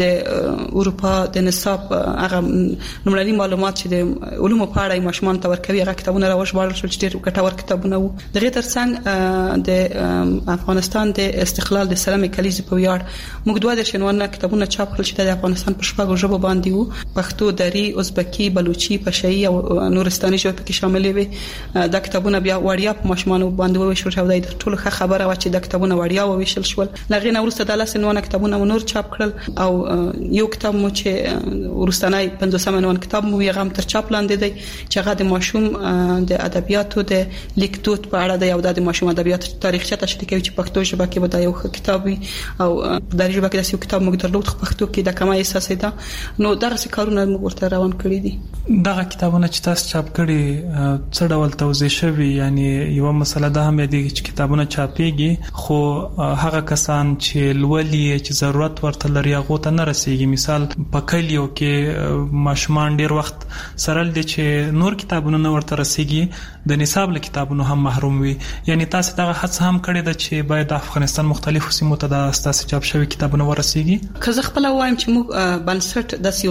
د اروپا د نصاب هغه نوملړي معلومات چې د علومو په اړه ماشومان ته ورکوي، هغه کتابونه راوښبارل شول چې ډېر ګټور کتابونه وو. دغه ترڅنګ د افغانستان د استقلال د سلام کلیزې په ویاړ موږ دوه درشنونه کتابونه چاپ کړل چې د افغانستان په شپږو ژبو باندې وو، پښتو، دری، ازبکی، بلوچي، پشاهي او نورستاني ژبې پکې شاملې وي. دا کتابونه بیا وړیا په ماشومانو باندې وویشل شو. دا ټول ښه خبره و چې دا کتابونه وړیا وویشل شول. لغینه ورسته د لاسنونه کتابونه نور چاپ کړل او یو کتاب مو چې ورستنای 15 کتاب مو یې غم تر چاپ لاندې دی چې هغه د ماشوم د ادبیاتو د لیکدود په اړه دی او د ماشوم ادبیاتو تاریخچه تشریح کوي چې پښتو ژبه کې به دا یو کتاب وي او د ژبه کې یو کتاب موږ درلود خو پښتو کې د کمای احساس ده. نو دغه کارونه موږ ورته روان کړی دي. دغه کتابونه چې تاسو چاپ کړي څه ډول توزیع شوی؟ یعنی یو مسله ده هم دی چې کتابونه چاپېږي خو هغه کسان چې لولي چې ضرورت ورته لري هغه ته نه رسیږي. مثال په کلیو کې ماشومان ډیر وخت سره دي چې نور کتابونه نه ورته رسیږي، د نصاب له کتابونو هم محروم وي. یعنی تاسو دغه هڅه هم کړې ده چې باید د افغانستان مختلفو سیمو ته د تاسو چاپ شوی کتابونه ورسیږي؟ که زه خپل وایم چې موږ بنسټ د یو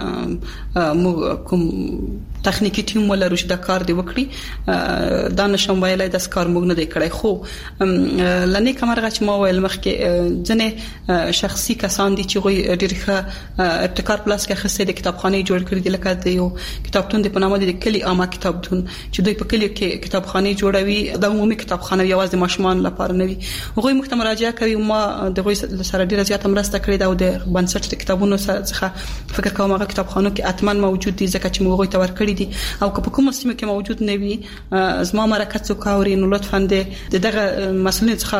څه موږ کوم تخنیکی ټیم ولرو چې دا کار دی وکړي، دا نشم ویلای د کار موږ نه دی کړی. خو لنی کمرغه چې ما ویل مخکې ځنه شخصي کسان دي چې غوي ډېر ښه ابتکار پلاس کې خسته د کتابخانه جوړ کړی دی، لکه د یو کتابتون د پنامه د کلی عامه کتابتون چې دوی په کلی کې کتابخانه جوړوي. د عمومي کتابخانه یوازې ماشومان لپاره نه وي. غوي مخته مراجعه کوي. ما د غوي سره ډیره زیاته مرسته کړې ده او د بنسټ د کتابونو څخه فکر کوم هغه کتابخانو کې اتمن موجود دي ځکه چې موږ غوي تور کړی دي او که په کومه سیمه کې موجود نه وي زما مرکز وکاوري نو لطفا دغه مسؤلین څخه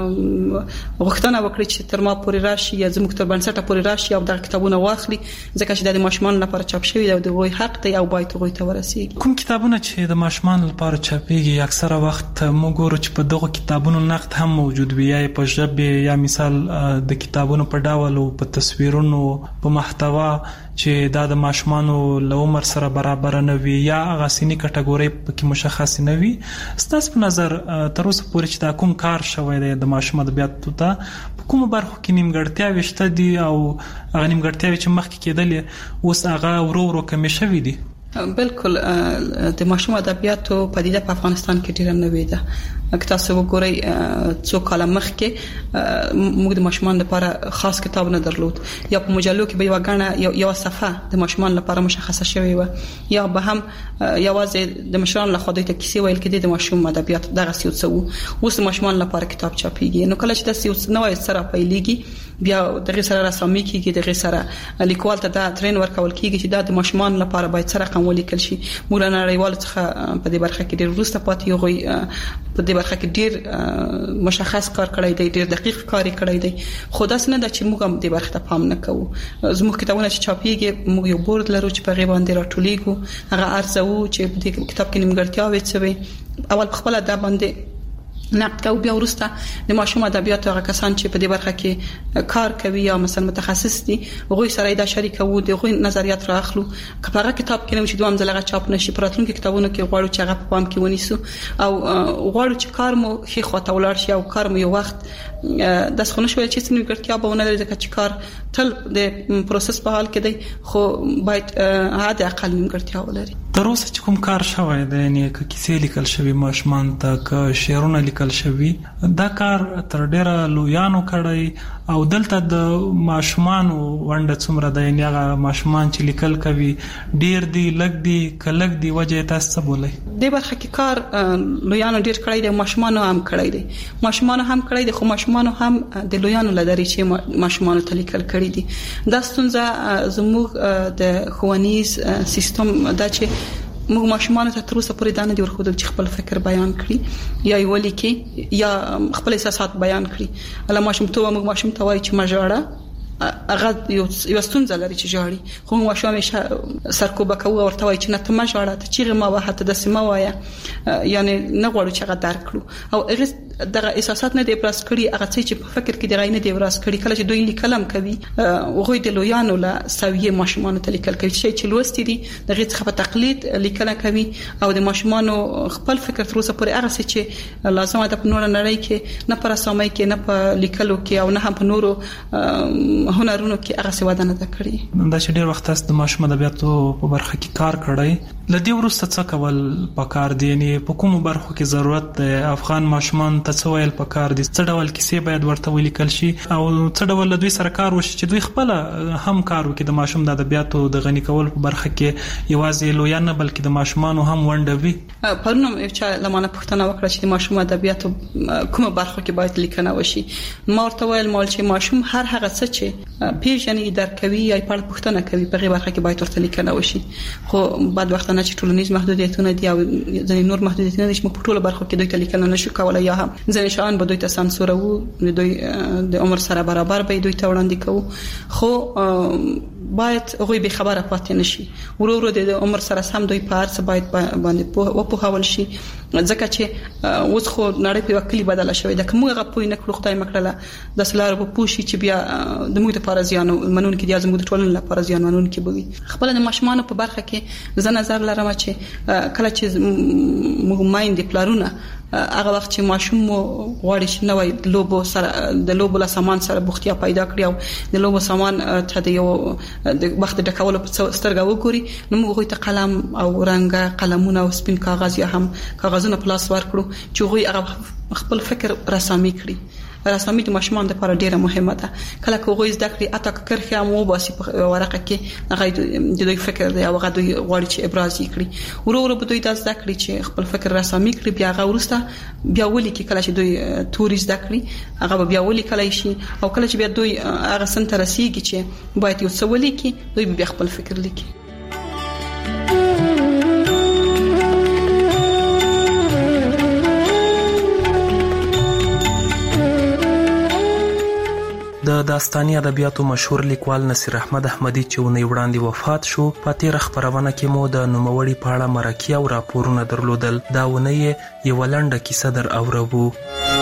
غوښتنه وکړي چې تر ما پورې راشي یا زموږ تر بنسټ پورې راشي او دغه کتابونه واخلي ځکه چې د ماشومان لپاره چاپ شوی دی او د غوي حق دی او باید غوي ته ورسیږي. کوم کتابونه چې د ماشومان لپاره چاپېږي اکثره وخت موږ ګورو چې په دغه کتابونو نقد هم موجود وي، یا په ژبه یا مثال د کتابونو په ډول او په تصویرونو په محتوا چې دا د ماشومانو له عمر سره برابر نه وي یا هغه سنی کټګوري پکې مشخص نه وي. ستاسو په نظر تر اوسه پورې چې دا کوم کار شوی دی د ماشوم ادبیاتو ته په کومه برخه کې نیمګړتیاوې شته دي او هغه نیمګړتیاوې چې مخکې کېدلې اوس هغه ورو ورو کمې شوې دي؟ بالکل د ماشوم ادبیاتو پدیده په افغانستان کې ډیره نوې ده. که تاسو وګورئ څو کاله مخکې موږ د ماشومان لپاره خاص کتاب نه درلود، یا په مجلو کې به یو غاڼه یو صفحه د ماشومان لپاره مشخصه شوی و، یا به هم یوازې د مشرانو لخوا د کیسې ویل کېدې د ماشوم ادبیات دغه څه وو. اوس د ماشومان لپاره کتاب چاپېږي. نو کله چې تاسو نوې سره پیلېږي بیا دغه سره رسامي کېږي، دغه سره لیکوال ته دا ترین ورکول کېږي چې دا د ماشومان لپاره باید سره رقم ولیکل شي. مولانا نړیوال څخه په دې برخه کې ډېر وروسته پاتې یوغوي په دې برخه کې ډېر مشخص کار کړی دی، ډېر دقیق کار کړی دی. خو دا څنګه چې موږ هم دې برخه ته پام نه کوو. زموږ کتابونه چې چاپېږي موږ یو بورډ لرو چې په غیبه باندې راټولېږو، هغه ارزو چې په دې کتاب کې نیمګړتیاوې څه وي. اول خپل دا باندې نقد کوو، بیا ورسته د ماشوم ادبیاتو هغه کسان چې په دې برخه کې کار کوي یا مثلا متخصص دي غوي سره دا شریکو، د غوي نظریات راخلو. که هغه کتاب کې نو چې دوام ځلغه چاپ نشي پراتلونکو کتابونو کې غواړو چې هغه په پام کې ونیسو او غواړو چې کار مو خې خواته ولاړ شي او کار مو یو وخت د څخه نشوي چې څنګه ګټیا به ونه لري ځکه چې کار تل د پروسس په حال کې دی، خو باید عادي اقل نیمګړتیا ولري. تر اوسه چې کوم کار شوی دی، یعنی که کیسې لیکل شوی ماشومان ته، که شعرونه لیکل لیکل شوی. دا کار تر ډیره لویانو کړی او دلته د ماشومان ونده څومره د یغه ماشومان چې لیکل کوي ډیر دی لګ دی کلګ دی وجه تاسو بولئ. د برخه کې کار لویانو ډیر کړی دی، ماشومان هم کړی دی، ماشومان هم کړی دی، خو ماشومان هم د لویانو لداري چې ماشومان ته لیکل کړی دي. دا ستونزه زموږ د ښوونیز سیستم دا چې موږ ماشومان ته تر اوسه پورې دا نه دی ورخودل چې خپل فکر بیان کړي یا یې ولیکي یا خپل احساسات بیان کړي. الله ماشوم ته موږ ماشوم ته وایي چې ماجاړه هغه یو ستونزه لري چې جاړي، خو ماشوم یې سرکوبه کوي ورته وایي چې نه ته ماجاړه ته چیرې ما وه ته د سیمه وایا، یعنی نه غواړو چې هغه درک کړو او هغه دغه احساسات نه دی پراس کړي، هغه څه چې په فکر کې دی غي نه دی ورس کړي. کله چې دوی لیکلم کوي هغه د لویانو لا سویه ماشومان ته لیکل کوي چې لوستي دي دغه څخه په تقلید لیکل کوي او د ماشومان خپل فکر تر اوسه پورې هغه څه چې لازمه ده په نور نړۍ کې نه پر اسامه کې نه په لیکلو کې او نه هم په نورو هنرونو کې هغه څه وده نه کړی. دا چې ډیر وخت تاسو د ماشوم ادبیاتو په برخه کې کار کړی، لدی ورسته څه کول پکار دی؟ یعنی په کومو برخو کې ضرورت دی افغان ماشومان ته څه ویل پکار دي؟ څه ډول کیسې باید ورته ولیکل شي او څه ډول دوی سره کار وشي چې دوی خپل هم کار وکړي د ماشوم د ادبیاتو د غني کول په برخه کې یوازې لویان نه بلکې د ماشومانو هم ونډه وي؟ پرونم چې لمانه پښتنه وکړه چې د ماشوم ادبیاتو کومه برخه کې باید لیکنه وشي. ما ورته ویل مال چې ماشوم هر هغه څه چې پیژنې درکوي یا په پښتنه کوي په غیر برخه کې باید ورته لیکنه وشي. خو بعد وخت نه چې ټولنیز محدودیتونه دي او ځینې نور محدودیتونه دي چې په ټوله برخه کې دوی ته لیکنه نشو کولای یا هم ځینې شان به دوی ته سانسور وو، دوی د عمر سره برابر به دوی ته وړاندې کوو، خو باید هغه به خبره پاتې نشي. ورو د عمر سره سم دوی په هر څه باید باندې په هول شي، ځکه چې اوس خو نړۍ په وکلی بدله شوې ده. کومه غو پوی نه کړو خدای مکړه د سلار په پوشي چې بیا د موږ د پارازیانو منون کې د زموږ د ټولنې لپاره ځان منون کې بوي. خپل د ماشومان په برخه کې زه نظر لرم چې کله چې موږ مایند پلارونه هغه وخت چې ماشوم غواړي چې نوې لوبو سره د لوبو له سامان سره بوختیا پیدا کړی او د لوبو سامان ته د یو د وخت د کولو په سترګه وګوري، نو موږ ته قلم او رنګ قلمونه او سپین کاغذ یا هم کاغذونه پلاس ورکړو چې هغه خپل فکر رسامي کړي. رسامي د ماشومان لپاره ډیره مهمه ده. کله کوغوي زده کړي اته کرخه مو باسي په ورقه کې هغه د دوی فکر دی او هغه دوی غواړي چې ابراز کړي. ورو به دوی تاسو زده کړي چې خپل فکر رسامي کړي، بیا هغه ورسته بیا ولي کې کله چې دوی توري زده کړي هغه بیا ولي کله شي او کله چې بیا دوی هغه سنت رسیږي چې باید یو څه ولي کې دوی بیا خپل فکر لیکي. د داستاني ادبیاتو مشهور لیکوال نصیر احمد احمدی چې ونی وړاندې وفات شو، په تیر خبرونه کې مو د نوموړي په اړه مرکه او راپورونه درلودل. دا ونی یو لنډه کیسه در اورو.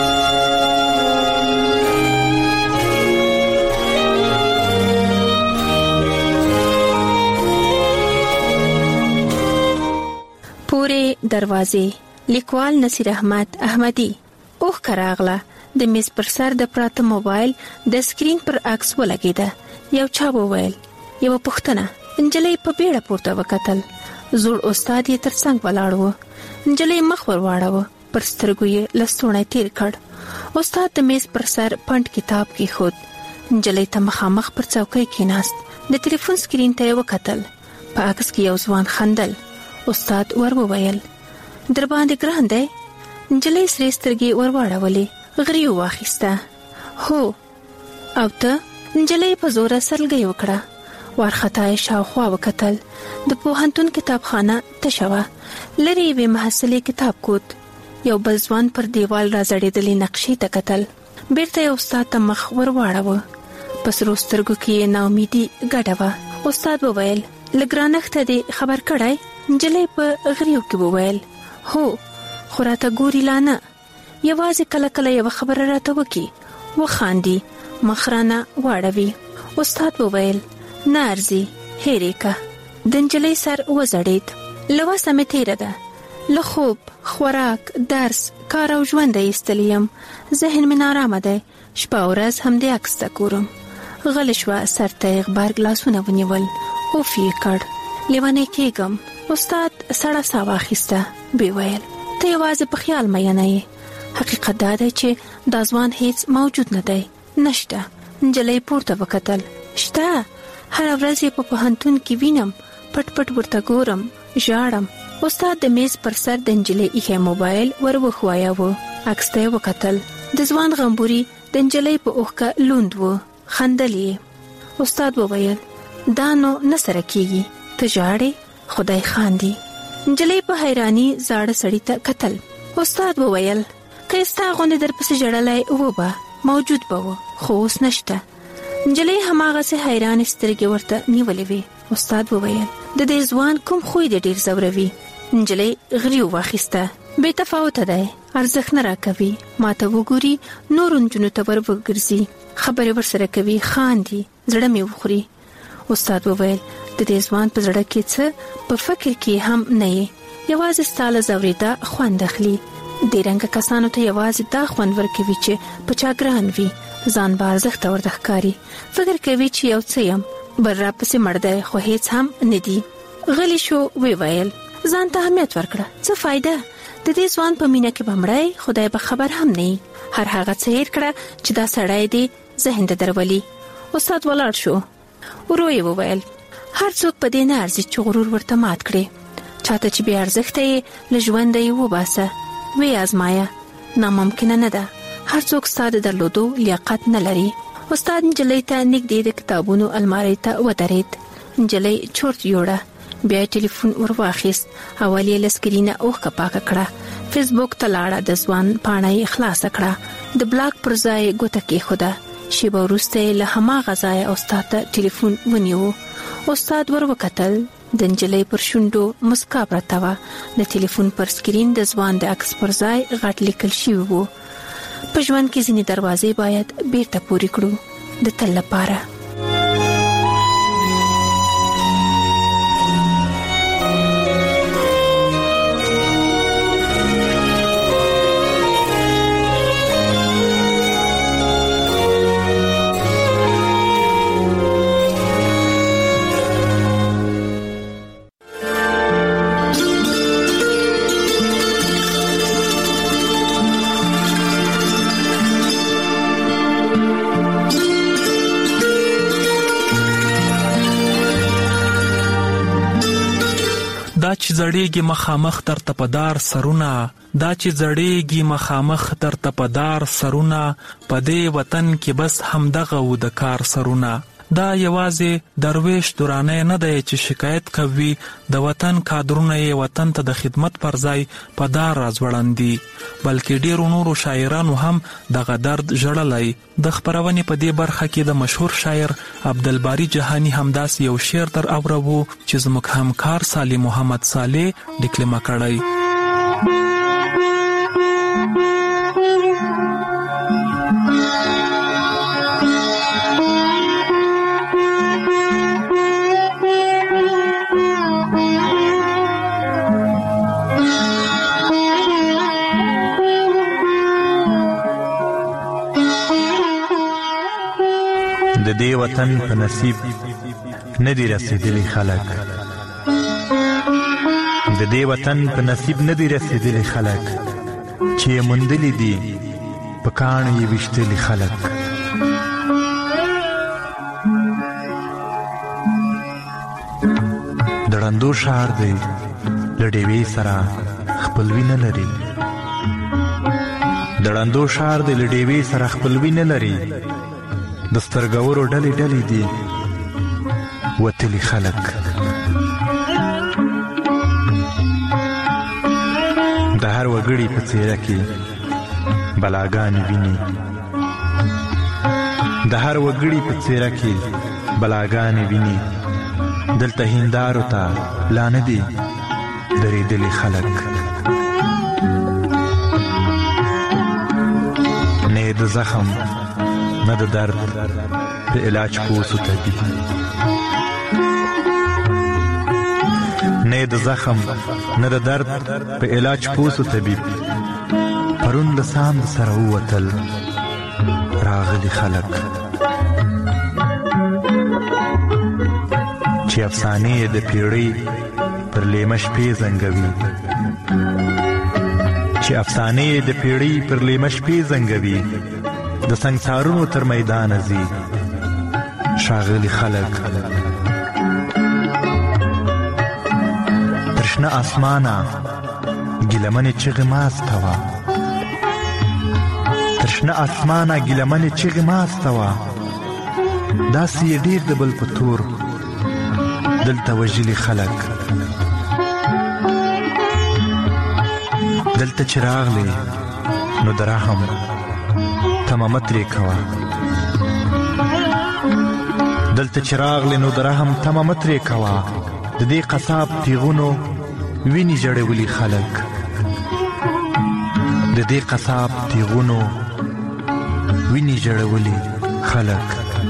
پورې دروازې، لیکوال نصیر احمد احمدی. اوخ کراغله د میز پر سر د پراته موبایل د سکرین پر عکس ولګیده. یو چا وویل یو پښتنه. انجلۍ په بیړه پورته وکتل. زوړ استاد یې ترڅنګ ولاړ و. انجلۍ مخ ور واړو، پر سترګو یې لستوڼی تیر کړ. استاد د میز پر سر پند کتاب کې خود. انجلۍ ته مخامخ پر څوکۍ کېناست. د ټلیفون سکرین ته وکتل. په عکس کې یو ځوان خندل. استاد ور وویل در باندې ګران دی. انجلۍ سرې سترګې ور واړولې. غری واخیسته. هو. او ته؟ انجلۍ په زور سرلګي وکړه. ورخطای شاوخوا وکتل. د پوهنتون کتابخانه تشوه. لري وی محصلې کتاب کوت. یو بل ځوان پر دیوال راځړېدلې نقشې ته کتل. بیرته یو استاد ته مخ ور واړو. پس روسترګو کې نا امیدي ګډه و. استاد وویل لګرانخته دې خبر کړای؟ انجلۍ په غریو کې وویل هو، خو راته ګوري لانه. یوازې کله کله یو خبره راته وکي. وخاندي، مخرانه واړوي. استاد وویل نه ارزي، هېرې کا. د انجلۍ سر وزړید. لوسه مې تیره ده. له خوب، خوراک، درس، کار او ژوند ایستلیم. ذهن مې نارامه دی. شپه ورځ هم دې عکس ته ګورم. غلی شوه، سر ته غبرګ لاسونه ونیول. اوف یې کړ. لیونی کېږم. استاد سړه ساه واخیسته. بیا ویل ته یوازې په خیال مینه یې. حقیقت دا دی چې دا ځوان هیڅ موجود نه دی. نشته. نجلۍ پورته وکتل. شته. هر ورځ په پوهنتون کې وینم، پټ پټ ورته ګورم، ژاړم. استاد د میز پر سر د نجلۍ ایښی موبایل ور وښوایاوه. عکس ته یې وکتل. د ځوان غمبوري د نجلۍ په اوښکه لوند و. خندل یې. استاد وویل دا نو نه سره کېږي، ته ژاړې، خدای خاندي. نجلۍ په حیراني زاړه سړي ته کتل. استاد وویل که ستا غوندې درپسې ژړلی و به موجود به و، خو اوس نشته. نجلۍ هماغسې حیرانې سترګې ورته نیولې وې. استاد وویل د دې ځوان کوم خوی دې ډېر ځوروي؟ نجلۍ غري واخیسته. بې تفاوته دی، ارزښت نه راکوي، ماته وګوري، نورو نجونو ته ور وګرځي، خبرې ورسره کوي، خاندي، زړه مې وخوري. استاد وویل د دې ځوان په زړه کې څه په فکر کې هم نه یې، یوازې ستا له ځورېدا خوند اخلي. دې رنګه کسانو ته یوازې دا خوند ورکوي چې په چا ګران وي، ځان به ارزښته ورته ښکاري، فکر کوي چې یو څه یم، بل را پسې مړ دی خو هیڅ هم نه دي. غلی شو. ویل ځان ته اهمیت ورکړه، څه فایده، د دې ځوان په مینه کې به مړی، خدای به خبر هم نه. هر هغه څه هېر کړه چې دا سړی دی ذهن ته درولي. استاد ولاړ شو. ورو یې وویل هر څوک په دې نه ارزي چې غرور ورته مات کړي. چاته چې بې ارزښته یې له ژونده یې وباسه، وی آزمایه، ناممکنه نه ده. هر څوک ستا د درلودو لیاقت نه لري. استاد نجلۍ ته نږدې د کتابونو المارۍ ته ودرېد. نجلۍ چورت یوړه. بیا ټلیفون ور واخیست. اول یې له سکرینه اوښکه پاکه کړه. فیسبوک ته لاړه. د ځوان پاڼه یې خلاصه کړه. د بلاک پر ځای ګوته کېښوده. شیبه وروسته یې له هماغه ځایه استاد ته ټلیفون ونیو. استاد ور وکتل. د نجلۍ پر شونډو مسکا پرته وه. د ټلیفون پر سکرین د ځوان د عکس پر ځای غټ لیکل شوي وو. په ژوند کې ځینې دروازې باید بیرته پورې کړو د تل لپاره. دا چې زړېږي مخامخ در تپدار سرونه، دا چې زړېږي مخامخ در تپدار سرونه، په دې وطن کې بس همدغه و د کار سرونه. دا یوازې درویش دورانه نه دی چې شکایت کوي، د وطن کادرونه یې وطن ته د خدمت پر ځای په دار راځوړندي، بلکې ډیرو نورو شاعرانو هم دغه درد ژړلی. د خپرونې په دې برخه کې د مشهور شاعر عبدالباری جهانی همداسې یو شعر در اورو چې زموږ همکار صالح محمد صالح ډیکلمه کړی. د دې وطن په نصیب ندی رسیدلی خلک، د دې وطن په نصیب ندی رسیدلی خلک، چې مندلی دي په کاڼو یې ویشتلی خلک. د ړندو ښار دی له ډیوې سره خپلوي نه لري، د ړندو ښار دی له ډیوې سره خپلوي نه لري، د سترګورو ډلې ډلې دي وتلي خلک. د هر وګړي په څېره کې بلاګانې ویني، د هر وګړي په څېره کې بلاګانې ویني، دلته هندارو ته لا نه دي درېدلي خلک. نه د زخم نه د درد په علاج پوسو طبیب، نه د زخم نه د درد په علاج پوسو طبیب، پرون له ساند سره ووتل راغلي خلک. چې افسانې د پیړۍ پر لیمه شپې زنګوي، چې چې افسانې د پیړۍ پر لیمه شپې زنګوي د سنګسارونو تر میدان ځي ښاغلي خلک ترشنه اسمانه ګیلمنې چغې ماسته وه ترشنه اسمانه ګیلمنې چغې ماسته وه داسې یې ډېر د بل په تور دلته وژلي خلک دلته چې راغلې نو د رحم تمه مه ترې کوه دلته چې راغلې نو د رحم تمه مه ترې کوه د دې قصاب تیغونو وینې ژړولي خلک د دې قصاب تیغونو وینې ژړولي خلک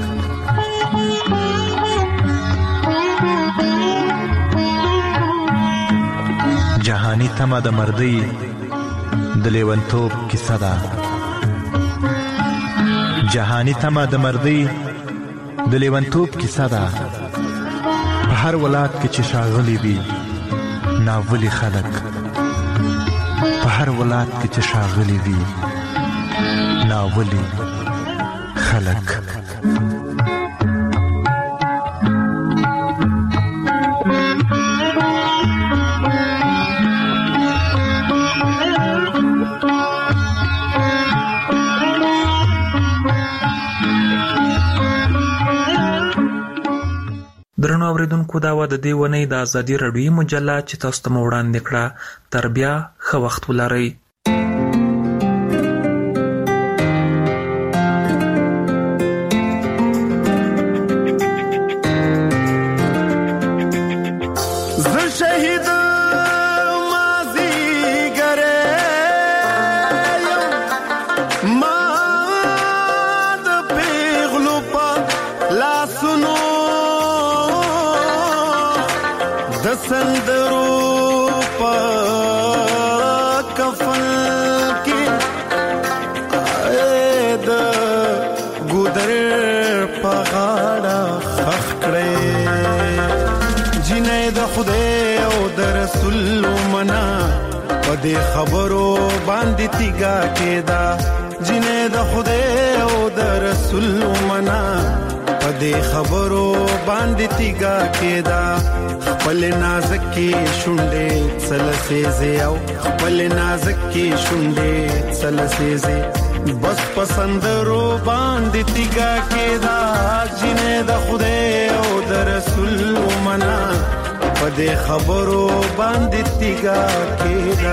جهانی تمه د مردۍ د لیونتوب کیسه ده جهانی تمه د مردۍ د لیونتوب کیسه ده په هر ولایت کې چې ښاغلي وي ناولي خلک په هر ولایت کې چې ښاغلي وي ناولي خلک درنو اوریدونکو دا و د دې ونې د ازادي راډیویي مجله چې تاسو ته مو وړاندې کړه تر بیا ښه وخت ولرئ دې خبرو باندې تیګا کېدا جنې د خدای او د رسول منا په دې خبرو باندې تیګا کېدا خپل نازک کې شونډې سلسېزې او خپل نازک کې شونډې سلسېزې بس پسندرو باندې تیګا کېدا جنې د خدای او د رسول منا پدې خبرو باندې تیګا کېدا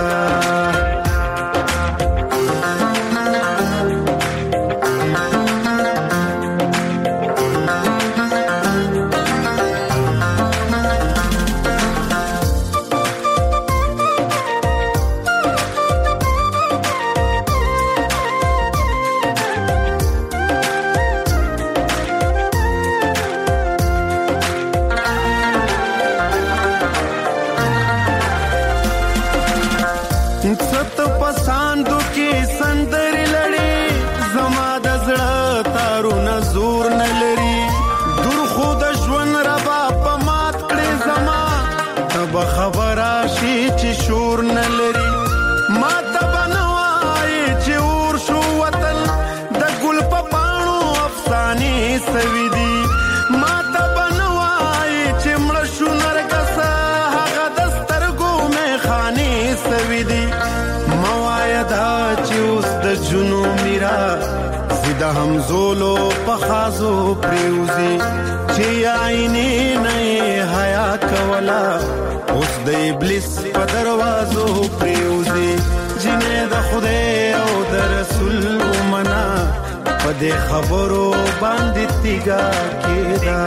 شور نلري ما ته بنوای چې اور شو وطن د ګل په پاڼو افسانې سوي دي ما ته بنوای چې مړ شو نرګس هغه د سترګو مې خانې سوي دي موایا دا چې اوس د جنو میرا زیده همزولو په خازو پریوزي چې عینې نه حیا کولا اوس د ابلیس په دروازو پریوزي جنې د خدای او د رسول منا په دې خبرو باندې تیګا کېدا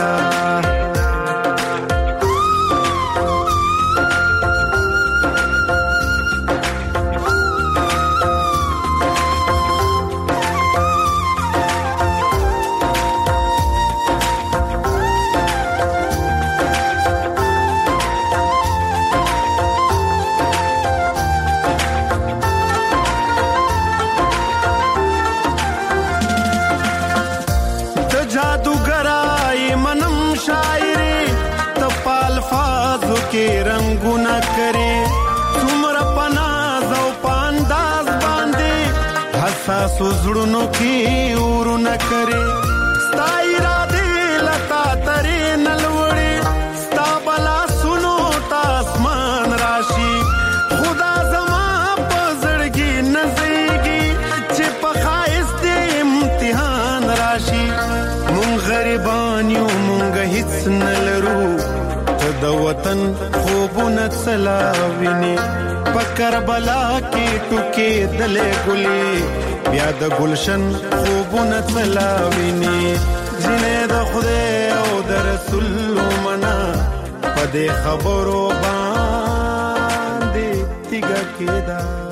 کې رنگونه کرے څومره پناز او پانداز ستاسو زړونو کې ورونه کرے ستا اراده لتا ترې نلوړې ستا بلا سنو تاسمان راشي خدا زما په زړګي نزيږي چې په خایست امتحان راشي مونږ غریبان یو مونږ هیڅ نلرو ته د وطن خوبونه څلاویني په کربلا کې ټوکې دلې ګلې بیا د گلشن خوبونه څلاویني جنې د خدای او د رسول منا په دې خبرو باندې تیګه کېدا